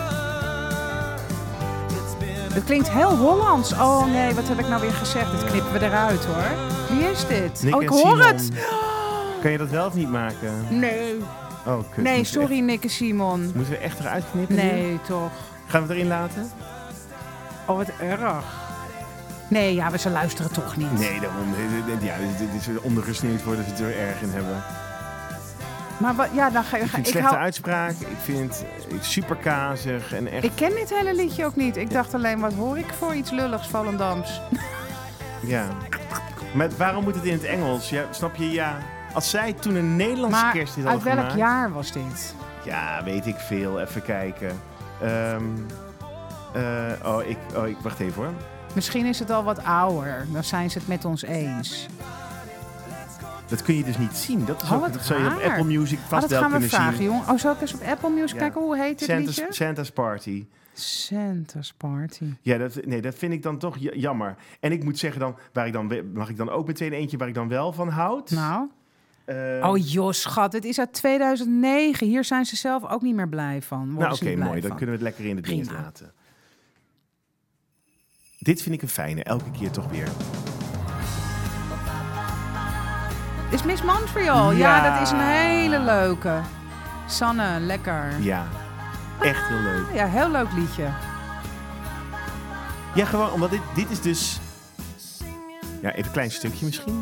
Het klinkt heel Hollands. Oh nee, wat heb ik nou weer gezegd? Dit knippen we eruit hoor. Wie is dit? Nick oh, ik en hoor Simon. het. Kan je dat wel of niet maken? Nee. Oh, kut. Nee, Moeten we sorry Nick en Simon. echt- Moeten we echt eruit knippen? nu? Nee, toch. Gaan we het erin laten? Oh, wat erg. Nee, ja, we ze luisteren toch niet. Nee, daarom. Ja, dit is een ondergesneeuwd worden ze het er erg in hebben. Maar wat, ja, dan ga je... Ik vind Ik, slechte hou, uitspraak. Ik vind het super kazig en echt... ik ken dit hele liedje ook niet. Ik dacht alleen, wat hoor ik voor iets lulligs Volendams? Ja. Maar waarom moet het in het Engels? Ja, snap je? Ja. Als zij toen een Nederlandse Maar kerst uit hadden welk gemaakt... jaar was dit? Ja, weet ik veel. Even kijken. Ehm, eh, oh, ik, oh, ik... Wacht even hoor. Misschien is het al wat ouder. Dan zijn ze het met ons eens. Dat kun je dus niet zien. Dat, is Oh, ook, wat dat zou je op raar. Apple Music Oh, vast dat wel gaan we kunnen vragen, zien. jongen. Oh, zal ik eens op Apple Music Ja. kijken? Hoe heet dit Santa's, liedje? Santa's Party. Santa's Party. Ja, dat, nee, dat vind ik dan toch j- jammer. En ik moet zeggen dan, waar ik dan, we- mag ik dan ook meteen eentje waar ik dan wel van houd? Nou. Eh, Oh, joh, schat. Het is uit tweeduizend negen. Hier zijn ze zelf ook niet meer blij van. Worden nou, ze oké, niet blij mooi. Dan van. kunnen we het lekker in de Prima. dingen laten. Dit vind ik een fijne, elke keer toch weer. Is Miss Montreal? Ja. Ja. dat is een hele leuke. Sanne, lekker. Ja, echt heel leuk. Ja, heel leuk liedje. Ja, gewoon, omdat dit, dit is dus... Ja, even een klein stukje misschien.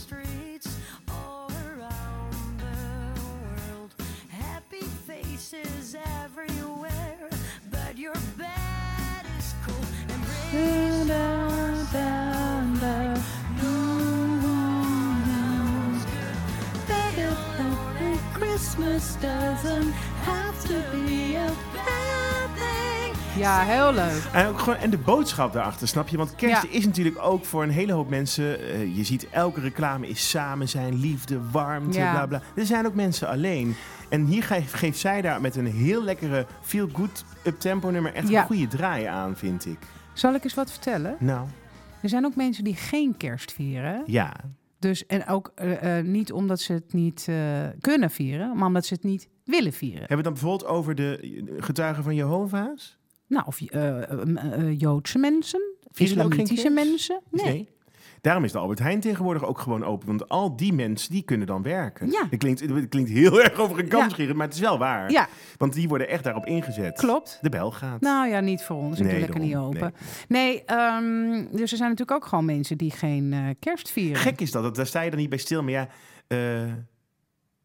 Christmas doesn't have to be a bad thing. Ja, heel leuk. En, ook gewoon, en de boodschap daarachter, snap je? Want kerst Ja. is natuurlijk ook voor een hele hoop mensen... eh, je ziet elke reclame is samen zijn, liefde, warmte, Ja. bla bla. Er zijn ook mensen alleen. En hier geeft, geeft zij daar met een heel lekkere, feel-good, up-tempo nummer... echt Ja. een goede draai aan, vind ik. Zal ik eens wat vertellen? Nou, Er zijn ook mensen die geen kerst vieren. ja. Dus, en ook eh, eh, niet omdat ze het niet eh, kunnen vieren, maar omdat ze het niet willen vieren. Hebben we het dan bijvoorbeeld over de getuigen van Jehovah's? Nou, of eh, eh, eh, Joodse mensen, Vieren die ook geen islamitische kerst? mensen. Nee. Daarom is de Albert Heijn tegenwoordig ook gewoon open. Want al die mensen, die kunnen dan werken. Ja. Het klinkt, het klinkt heel erg over een kam Ja. scheren, maar het is wel waar. Ja, Want die worden echt daarop ingezet. klopt. De bel gaat. Nou ja, niet voor ons. Ik Nee, doe lekker niet daarom. open. Nee, ehm, dus er zijn natuurlijk ook gewoon mensen die geen eh, kerst vieren. Gek is dat, dat, daar sta je dan niet bij stil. Maar ja, eh,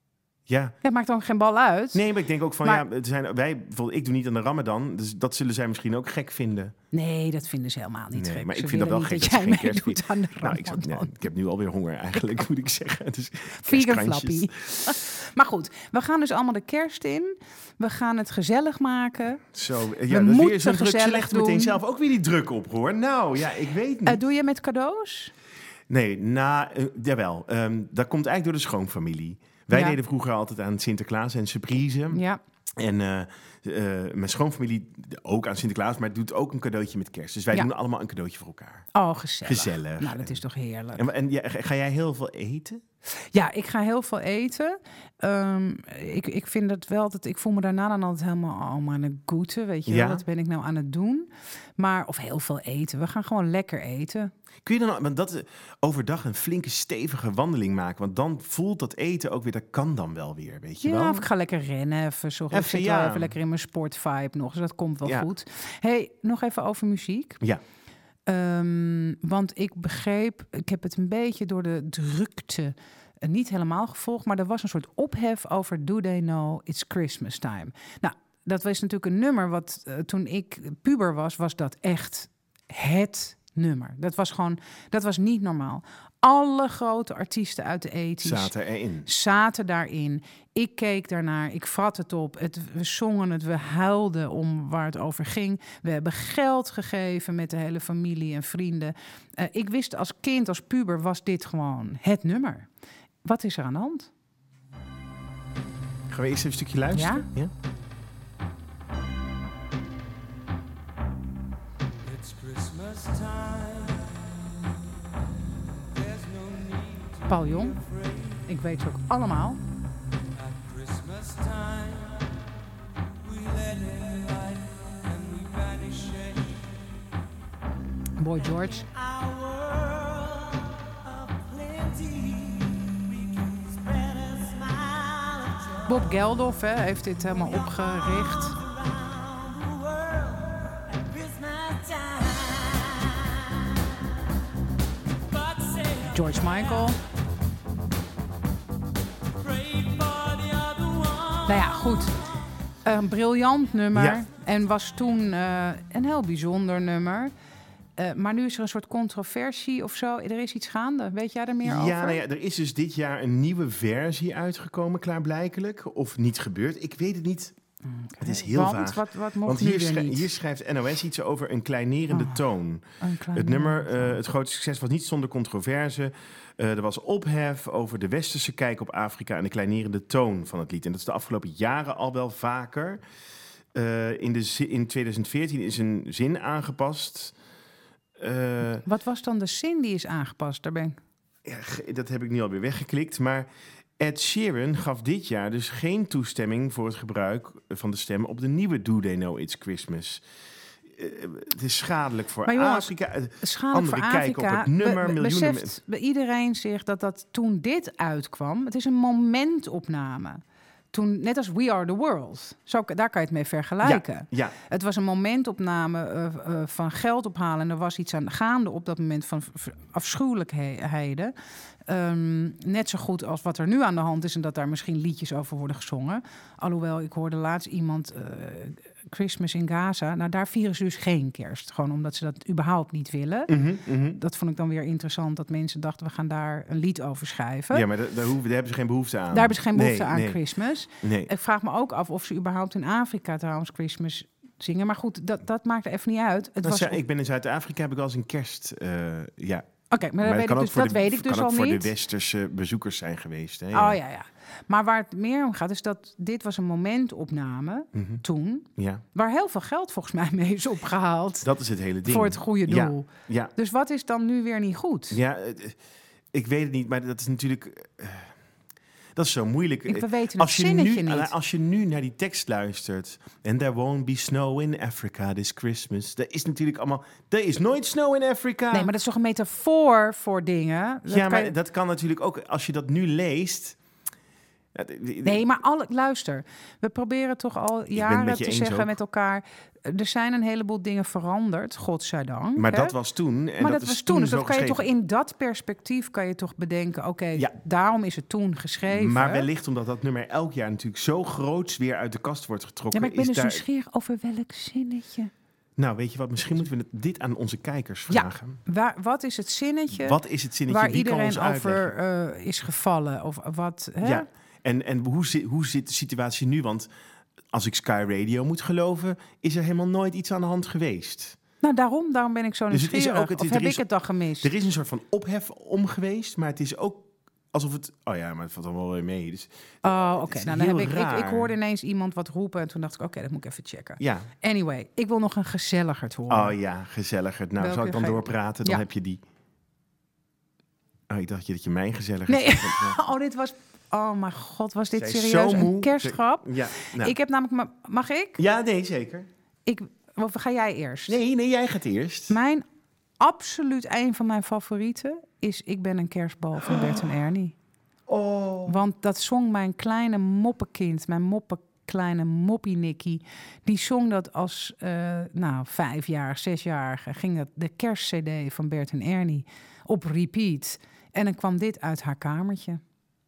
Ja. Ja, het maakt ook geen bal uit. Nee, maar ik denk ook van, Maar- ja, er zijn, wij, bijvoorbeeld, ik doe niet aan de Ramadan, dus dat zullen zij misschien ook gek vinden. Nee, dat vinden ze helemaal niet Nee, gek. maar ik Ze vind dat wel willen gek niet dat dat ze jij geen kerst meedoet aan de Nou, ik, Ramadan. ja, ik heb nu alweer honger eigenlijk, moet ik zeggen. Dus Vegan kerstkrantjes. flappie. Maar goed, we gaan dus allemaal de kerst in. We gaan het gezellig maken. Zo, ja, We dat is weer moeten zo'n druk. Ze gezellig legt meteen doen. zelf ook weer die druk op, hoor. Nou, ja, ik weet niet. Uh, doe je met cadeaus? Nee, na, uh, jawel. Um, dat komt eigenlijk door de schoonfamilie. Wij Ja. deden vroeger altijd aan Sinterklaas en surprise. Ja. En uh, uh, mijn schoonfamilie ook aan Sinterklaas, maar doet ook een cadeautje met kerst. Dus wij Ja. doen allemaal een cadeautje voor elkaar. Oh, gezellig. Gezellig. Nou, dat is toch heerlijk. En, en ja, ga jij heel veel eten? Ja, ik ga heel veel eten. Um, ik, ik vind dat wel dat ik voel me daarna dan altijd helemaal oh, maar een goede, weet je Ja. wel. Wat ben ik nou aan het doen? Maar of heel veel eten. We gaan gewoon lekker eten. Kun je dan want dat, uh, overdag een flinke stevige wandeling maken? Want dan voelt dat eten ook weer, dat kan dan wel weer, weet je Ja, wel? of ik ga lekker rennen even. Zorg, ik Even, zit ja. wel even lekker in mijn sportvibe nog. Dus dat komt wel Ja. goed. Hey, nog even over muziek. Ja. Um, want ik begreep, ik heb het een beetje door de drukte uh, niet helemaal gevolgd, maar er was een soort ophef over Do They Know It's Christmas Time. Nou, dat was natuurlijk een nummer wat uh, toen ik puber was, was dat echt het nummer. Dat was gewoon, dat was niet normaal. Alle grote artiesten uit de tachtig Zaten erin. zaten daarin. Ik keek daarnaar, ik vat het op. Het, we zongen het, we huilden om waar het over ging. We hebben geld gegeven met de hele familie en vrienden. Uh, ik wist als kind, als puber, was dit gewoon het nummer. Wat is er aan de hand? Gaan we eerst even een stukje luisteren? Ja. Paul Jong, ik weet ze ook allemaal. Boy George. Bob Geldof hè, heeft dit helemaal opgericht. George Michael. Nou ja, goed. Een briljant nummer. Ja. En was toen uh, een heel bijzonder nummer. Uh, maar nu is er een soort controversie of zo. Er is iets gaande. Weet jij er meer Ja, over? nou ja, er is dus dit jaar een nieuwe versie uitgekomen, klaarblijkelijk. Of niet gebeurd. Ik weet het niet. Okay. Het is heel Want, vaag. Wat, wat mocht Want nu hier, weer schrij- niet? hier schrijft N O S iets over een kleinerende Oh, toon. Een klein Het nummer, uh, het grote succes was niet zonder controverse. Uh, er was ophef over de westerse kijk op Afrika en de kleinerende toon van het lied. En dat is de afgelopen jaren al wel vaker. Uh, in, de zi- in twintig veertien is een zin aangepast. Uh, Wat was dan de zin die is aangepast? Daar ben ik... ja, dat heb ik nu alweer weggeklikt. Maar Ed Sheeran gaf dit jaar dus geen toestemming voor het gebruik van de stem op de nieuwe Do They Know It's Christmas. Uh, het is schadelijk voor Maar jongens, Afrika. Schadelijk Anderen voor kijken Afrika. op het nummer, Be- be- miljoenen beseft bij iedereen zich dat dat toen dit uitkwam, het is een momentopname. Toen, net als We Are The World. Zo, daar kan je het mee vergelijken. Ja, ja. Het was een momentopname uh, uh, van geld ophalen. En er was iets aan gaande op dat moment van afschuwelijkheden. Um, net zo goed als wat er nu aan de hand is en dat daar misschien liedjes over worden gezongen. Alhoewel, ik hoorde laatst iemand... Uh, Christmas in Gaza. Nou, daar vieren ze dus geen kerst. Gewoon omdat ze dat überhaupt niet willen. Mm-hmm, mm-hmm. Dat vond ik dan weer interessant. Dat mensen dachten, we gaan daar een lied over schrijven. Ja, maar daar, daar, hoeven, daar hebben ze geen behoefte aan. Daar hebben ze geen behoefte nee, aan nee. Christmas. Nee. Ik vraag me ook af of ze überhaupt in Afrika trouwens Christmas zingen. Maar goed, dat, dat maakt er even niet uit. Het Nou, was ja, op... Ik ben in Zuid-Afrika, heb ik al eens een kerst... Uh, ja. Oké, okay, maar, maar dat, weet ik, dus, dat de, weet ik dus kan al ook voor niet. de westerse bezoekers zijn geweest. Hè, ja. Oh ja, ja. Maar waar het meer om gaat, is dat dit was een momentopname mm-hmm. toen... Ja. waar heel veel geld volgens mij mee is opgehaald. Dat is het hele ding. Voor het goede doel. Ja. Ja. Dus wat is dan nu weer niet goed? Ja, ik weet het niet, maar dat is natuurlijk... Uh, dat is zo moeilijk. Ik, we weten het als je zinnetje nu, niet. Als je nu naar die tekst luistert... And there won't be snow in Africa this Christmas. Dat is natuurlijk allemaal... Er is nooit snow in Afrika. Nee, maar dat is toch een metafoor voor dingen? Dat ja, maar je... dat kan natuurlijk ook... Als je dat nu leest... Ja, die- die- Nee, maar alle, luister. We proberen toch al het jaren met je te eens zeggen ook. met elkaar... Er zijn een heleboel dingen veranderd, godzijdank. Maar hè? dat was toen. En maar dat, dat, is was toen. Dus zo dat kan je toch geschreven. in dat perspectief kan je toch bedenken... Oké, Ja. daarom is het toen geschreven. Maar wellicht omdat dat nummer elk jaar natuurlijk zo groots weer uit de kast wordt getrokken. Ja, maar ik ben is dus daar... nieuwsgierig over welk zinnetje. Nou, weet je wat? Misschien moeten we het- dit aan onze kijkers Ja. vragen. Waar, wat is het zinnetje Wat is het zinnetje? waar Wie kan iedereen ons over uitleggen? eh, is gevallen? Of wat? Hè? Ja. En, en hoe, zit, hoe zit de situatie nu? Want als ik Sky Radio moet geloven, is er helemaal nooit iets aan de hand geweest. Nou, daarom, daarom ben ik zo Dus het is nieuwsgierig. ook het- of er heb is- ik het dan gemist? Er is een soort van ophef om geweest, maar het is ook alsof het... Oh ja, maar het valt dan wel weer mee. Dus, Oh, oké. is Nou, dan heb heel ik, ik, ik raar. hoorde ineens iemand wat roepen en toen dacht ik, oké, dat moet ik even checken. ja. Anyway, ik wil nog een gezelliger horen. Oh ja, gezelliger. Nou, Welke zal ik dan ga je- doorpraten? Dan Ja. heb je die... Oh, ik dacht je dat je mijn gezelliger... Nee. Ja. Oh, dit was... Oh mijn god, was dit Zij is serieus zo een moe. kerstgrap? Ja, nou. Ik heb namelijk... ma- Mag ik? ja, nee, zeker. ik? Of ga jij eerst? Nee, nee, jij gaat eerst. Mijn absoluut een van mijn favorieten is Ik ben een kerstbal van Bert en Ernie. Oh. Want dat zong mijn kleine moppenkind, mijn moppen kleine moppie Nicky. Die zong dat als, eh, nou, vijf jaar, zesjarige. Ging dat de kerstcd van Bert en Ernie op repeat. En dan kwam dit uit haar kamertje.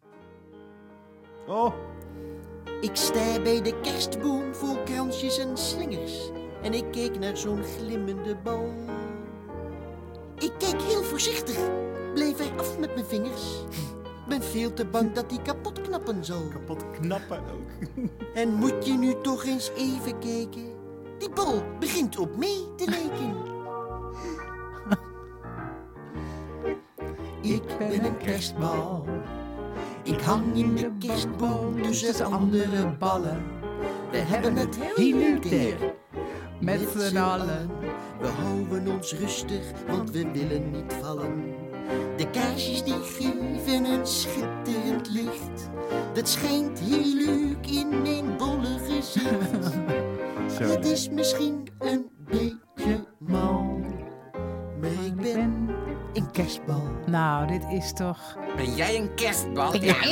Oh. Ik sta bij de kerstboom vol kransjes en slingers. En ik keek naar zo'n glimmende bal. Ik keek heel voorzichtig, bleef er af met mijn vingers. Ben veel te bang dat die kapot knappen zal. Kapot knappen ook. En moet je nu toch eens even kijken? Die bal begint op mij te lijken. Ik ben een kerstbal. Ik hang in de kerstboom tussen andere ballen. We hebben het heel leuk daar. Met z'n allen. We houden ons rustig, want we willen niet vallen. De kaarsjes die geven een schitterend licht. Dat schijnt heel leuk in mijn bolle gezicht. Zo. Het is misschien een beetje mal, maar ik ben een kerstbal. Nou, dit is toch... Ben jij een kerstbal?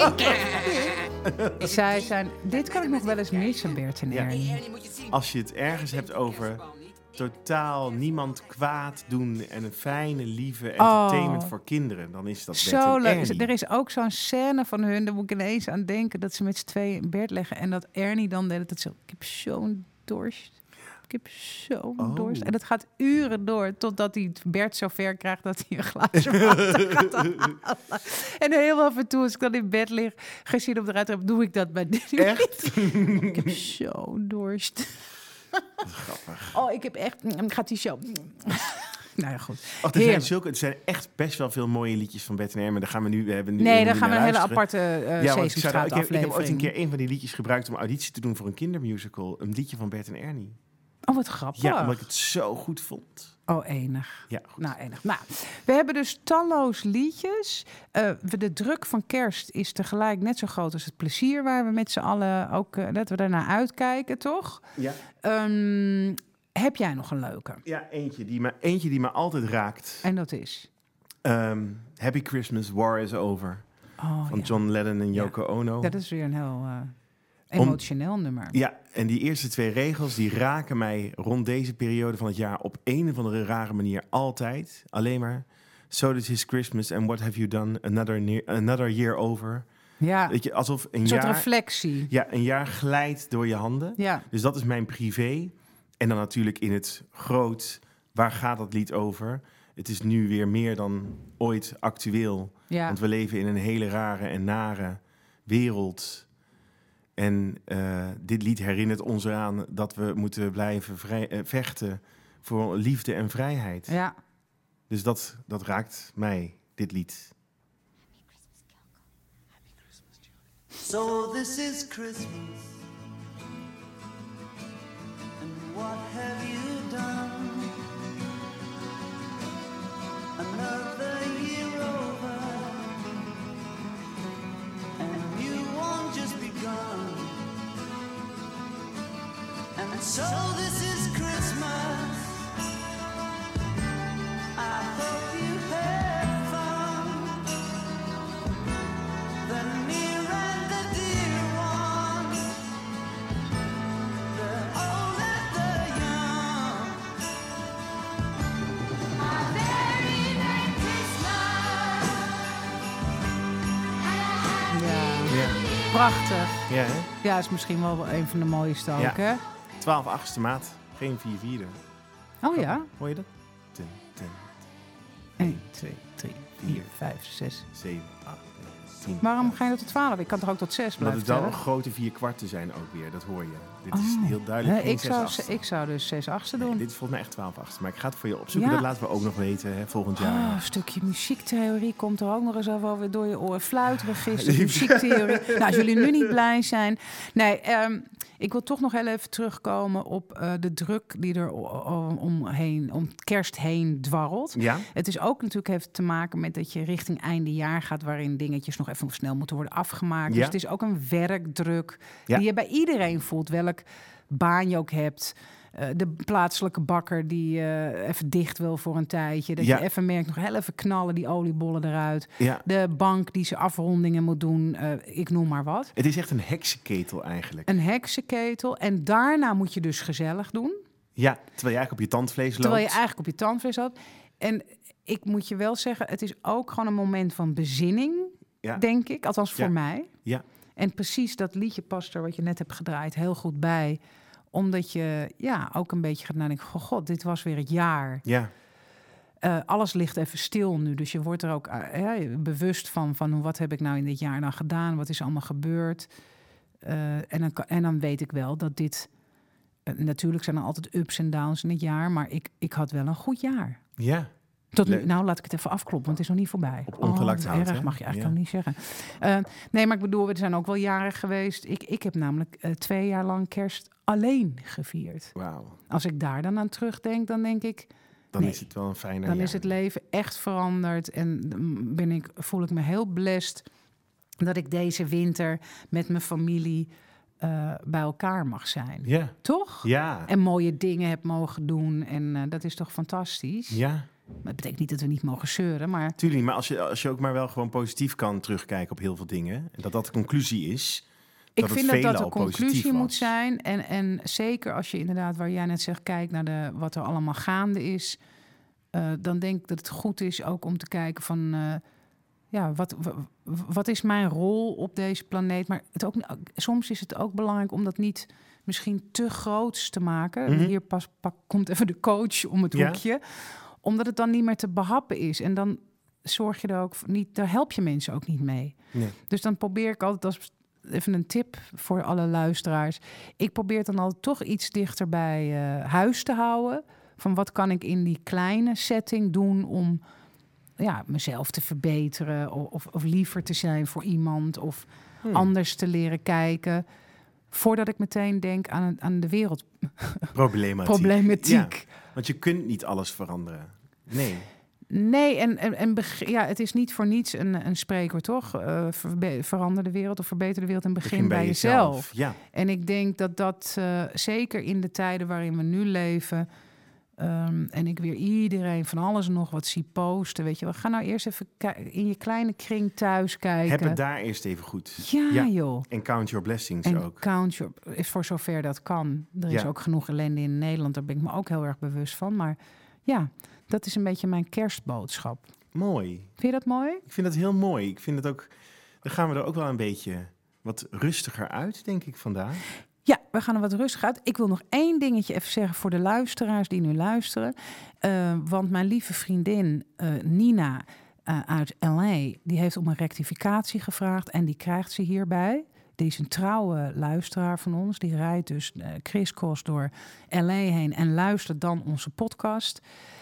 Zij zijn... Dit kan ik nog wel eens missen, Bert en Ja. Ernie. Als je het ergens hebt over totaal niemand kwaad doen en een fijne, lieve entertainment Oh. voor kinderen, dan is dat Bert Zo en leuk. Ernie. Er is ook zo'n scène van hun, daar moet ik ineens aan denken, dat ze met z'n tweeën in bed leggen en dat Ernie dan de hele tijd zegt, ik heb zo'n dorst. Ik heb zo'n Oh. dorst. En dat gaat uren door, totdat hij Bert zo ver krijgt dat hij een glaasje water gaat halen. En heel af en toe, als ik dan in bed lig, gezien op de ruit heb, doe ik dat bij dit. Echt? Ik heb zo'n dorst. Grappig. Oh, ik heb echt... Gaat hij zo... Nou ja, goed. Oh, er, zijn Heerlijk. zulke, er zijn echt best wel veel mooie liedjes van Bert en Ernie, maar daar gaan we nu, we hebben nu Nee, nu daar gaan we naar een hele luisteren. aparte uh, Ja, want ik, zou, Sesamstraat ik, heb, ik heb aflevering. ooit een keer een van die liedjes gebruikt om auditie te doen voor een kindermusical. Een liedje van Bert en Ernie. Oh, wat grappig. Ja, omdat ik het zo goed vond. Oh, enig. Ja, goed. Nou, enig. Nou, we hebben dus talloos liedjes. Uh, de druk van kerst is tegelijk net zo groot als het plezier waar we met z'n allen ook, uh, dat we daarnaar uitkijken, toch? Ja. Um, heb jij nog een leuke? Ja, eentje die me, eentje die me altijd raakt. En dat is? Um, Happy Christmas, War is Over. Oh, Van ja. John Lennon en Yoko Ono. Dat is weer een heel uh, emotioneel nummer. Ja, en die eerste twee regels die raken mij rond deze periode van het jaar op een of andere rare manier altijd. Alleen maar, so this is Christmas and what have you done another, near, another year over. Ja, Weet je, alsof een een soort jaar, reflectie. ja, een jaar glijdt door je handen. Ja. Dus dat is mijn privé. En dan natuurlijk in het groot, waar gaat dat lied over? Het is nu weer meer dan ooit actueel. Ja. Want we leven in een hele rare en nare wereld. En uh, dit lied herinnert ons eraan dat we moeten blijven vrij, uh, vechten voor liefde en vrijheid. Ja. Dus dat, dat raakt mij, dit lied. So this is Christmas, and what have you done? Another year over, and a new one just begun. And so this is Christmas. I hope you had fun. The near and the dear Prachtig. Ja, hè? Ja, is misschien wel een van de mooiste ook, Ja. hè? twaalf achtste maat, geen vier vierde. Oh ja. Hoor je dat? Ten, ten, één, twee, drie, vier, vijf, zes. zeven, acht, tien. Waarom ga je tot twaalf? Ik kan toch ook tot zes Omdat blijven het wel tellen? grote vier kwarten zijn ook weer, dat hoor je. Dit is Oh. heel duidelijk Hè, geen ik, zes zou, achtste. ik zou dus zes achtste Nee, doen. dit is volgens mij echt twaalf achtste. Maar ik ga het voor je opzoeken. Ja. Dat laten we ook nog weten hè, volgend jaar. Oh, een stukje muziektheorie komt er ook nog eens over door je oren. Fluitregister, muziektheorie. Nou, als jullie nu niet blij zijn. Nee, ehm, ik wil toch nog heel even terugkomen op eh, de druk die er o- o- omheen, om kerst heen dwarrelt. Ja? Het is ook natuurlijk heeft te maken met dat je richting einde jaar gaat, waarin dingetjes nog even snel moeten worden afgemaakt. Ja. Dus het is ook een werkdruk Ja. die je bij iedereen voelt, welk baan je ook hebt. Eh, de plaatselijke bakker die eh, even dicht wil voor een tijdje. Dat Ja. je even merkt, nog heel even knallen die oliebollen eruit. Ja. De bank die ze afrondingen moet doen, eh, ik noem maar wat. Het is echt een heksenketel eigenlijk. Een heksenketel. En daarna moet je dus gezellig doen. Ja, terwijl je eigenlijk op je tandvlees loopt. Terwijl je eigenlijk op je tandvlees had. En ik moet je wel zeggen, het is ook gewoon een moment van bezinning, Ja. denk ik. Althans voor Ja. mij. Ja. En precies dat liedje past er, wat je net hebt gedraaid, heel goed bij. Omdat je ja, ook een beetje gaat nadenken, goh, god, dit was weer het jaar. Ja. Uh, alles ligt even stil nu. Dus je wordt er ook uh, ja, bewust van, van wat heb ik nou in dit jaar dan gedaan? Wat is allemaal gebeurd? Uh, en, dan, en dan weet ik wel dat dit... Uh, natuurlijk zijn er altijd ups en downs in het jaar, maar ik, ik had wel een goed jaar. Ja. Tot nu, Leuk. nou, laat ik het even afkloppen, want het is nog niet voorbij. Op ongelakt oh, hout, erg, hè? mag je eigenlijk Ja. ook niet zeggen. Uh, nee, maar ik bedoel, er zijn ook wel jaren geweest. Ik, ik heb namelijk uh, twee jaar lang kerst alleen gevierd. Wauw. Als ik daar dan aan terugdenk, dan denk ik... Dan nee, is het wel een fijne dan jaar. is het leven echt veranderd. En ben ik, voel ik me heel blessed dat ik deze winter met mijn familie uh, bij elkaar mag zijn. Ja. Toch? Ja. En mooie dingen heb mogen doen. En uh, dat is toch fantastisch? Ja. Maar het betekent niet dat we niet mogen zeuren, maar... Tuurlijk, maar als je, als je ook maar wel gewoon positief kan terugkijken op heel veel dingen... en dat dat de conclusie is... Ik dat vind het dat dat veelal de conclusie positief moet was. zijn. En, en zeker als je inderdaad, waar jij net zegt, kijkt naar de, wat er allemaal gaande is... Uh, dan denk ik dat het goed is ook om te kijken van... Uh, ja, wat, w- wat is mijn rol op deze planeet? Maar het ook, soms is het ook belangrijk om dat niet misschien te groots te maken. Mm-hmm. Hier pas pak, komt even de coach om het Ja. hoekje. Omdat het dan niet meer te behappen is. En dan zorg je er ook niet... Daar help je mensen ook niet mee. Nee. Dus dan probeer ik altijd als... Even een tip voor alle luisteraars. Ik probeer het dan altijd toch iets dichter bij uh, huis te houden. Van wat kan ik in die kleine setting doen om ja, mezelf te verbeteren. Of, of liever te zijn voor iemand. Of hmm. anders te leren kijken. Voordat ik meteen denk aan, aan de wereldproblematiek. Problematiek. Ja, want je kunt niet alles veranderen. Nee. Nee, en, en, en beg- ja, het is niet voor niets een, een spreekwoord, toch? Uh, verbe- verander de wereld of verbeter de wereld en begin, begin bij, bij jezelf. jezelf. Ja. En ik denk dat dat uh, zeker in de tijden waarin we nu leven... Um, en ik weer iedereen van alles en nog wat zie posten, weet je wel. Ga nou eerst even ki- in je kleine kring thuis kijken. Heb het daar eerst even goed. Ja, ja. joh. En count your blessings en ook. count your, voor zover dat kan. Er is ja. ook genoeg ellende in Nederland, daar ben ik me ook heel erg bewust van. Maar ja, dat is een beetje mijn kerstboodschap. Mooi. Vind je dat mooi? Ik vind dat heel mooi. Ik vind het ook... Dan gaan we er ook wel een beetje wat rustiger uit, denk ik, vandaag. Ja, we gaan er wat rustig uit. Ik wil nog één dingetje even zeggen voor de luisteraars die nu luisteren. Uh, want mijn lieve vriendin uh, Nina uh, uit L A... die heeft om een rectificatie gevraagd en die krijgt ze hierbij. Die is een trouwe luisteraar van ons. Die rijdt dus uh, crisscross door L A heen en luistert dan onze podcast...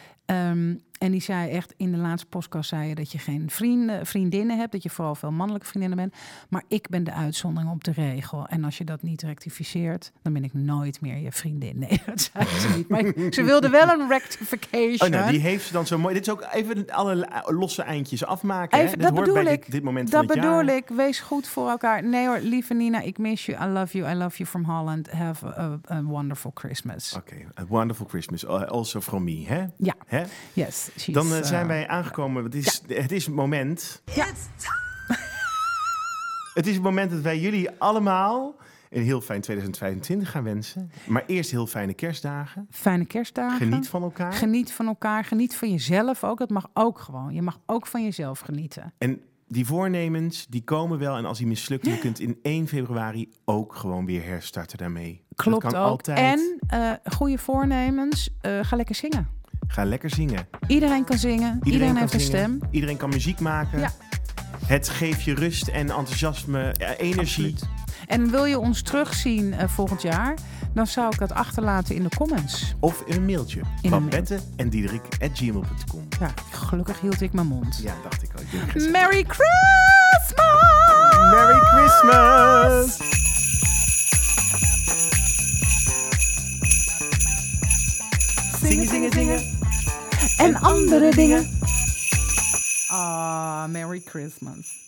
Um, en die zei echt, in de laatste podcast zei je dat je geen vrienden, vriendinnen hebt. Dat je vooral veel mannelijke vriendinnen bent. Maar ik ben de uitzondering op de regel. En als je dat niet rectificeert, dan ben ik nooit meer je vriendin. Nee, dat zei ze niet. Maar ik, ze wilde wel een rectification. Oh, nou, die heeft ze dan zo mooi. Dit is ook even alle losse eindjes afmaken. Even, hè? dat Dit hoort bedoel bij ik. Dit, dit moment dat van het bedoel jaar. ik. Wees goed voor elkaar. Nee hoor, lieve Nina, ik miss you. I love you. I love you from Holland. Have a, a wonderful Christmas. Oké, okay, a wonderful Christmas. Also from me, hè? Ja. Hè? Yes. Dan uh, zijn wij aangekomen. Het is, ja. het is het moment. Ja. Het is het moment dat wij jullie allemaal een heel fijn tweeduizend vijfentwintig gaan wensen. Maar eerst heel fijne kerstdagen. Fijne kerstdagen. Geniet van elkaar. Geniet van elkaar. Geniet van jezelf ook. Dat mag ook gewoon. Je mag ook van jezelf genieten. En die voornemens, die komen wel. En als die mislukken, je kunt in één februari ook gewoon weer herstarten daarmee. Klopt dat kan ook. altijd. En uh, goede voornemens, uh, ga lekker zingen. Ga lekker zingen. Iedereen kan zingen, iedereen, iedereen heeft zingen. een stem. Iedereen kan muziek maken. Ja. Het geeft je rust en enthousiasme, ja, energie. Absoluut. En wil je ons terugzien uh, volgend jaar, dan zou ik dat achterlaten in de comments. Of in een mailtje. In Babette en Diederik at gmail dot com. Ja, gelukkig hield ik mijn mond. Ja, dacht ik al. Ik denk Merry Christmas! Merry Christmas! Zingen, zingen, zingen. En andere dingen. Ah, Merry Christmas.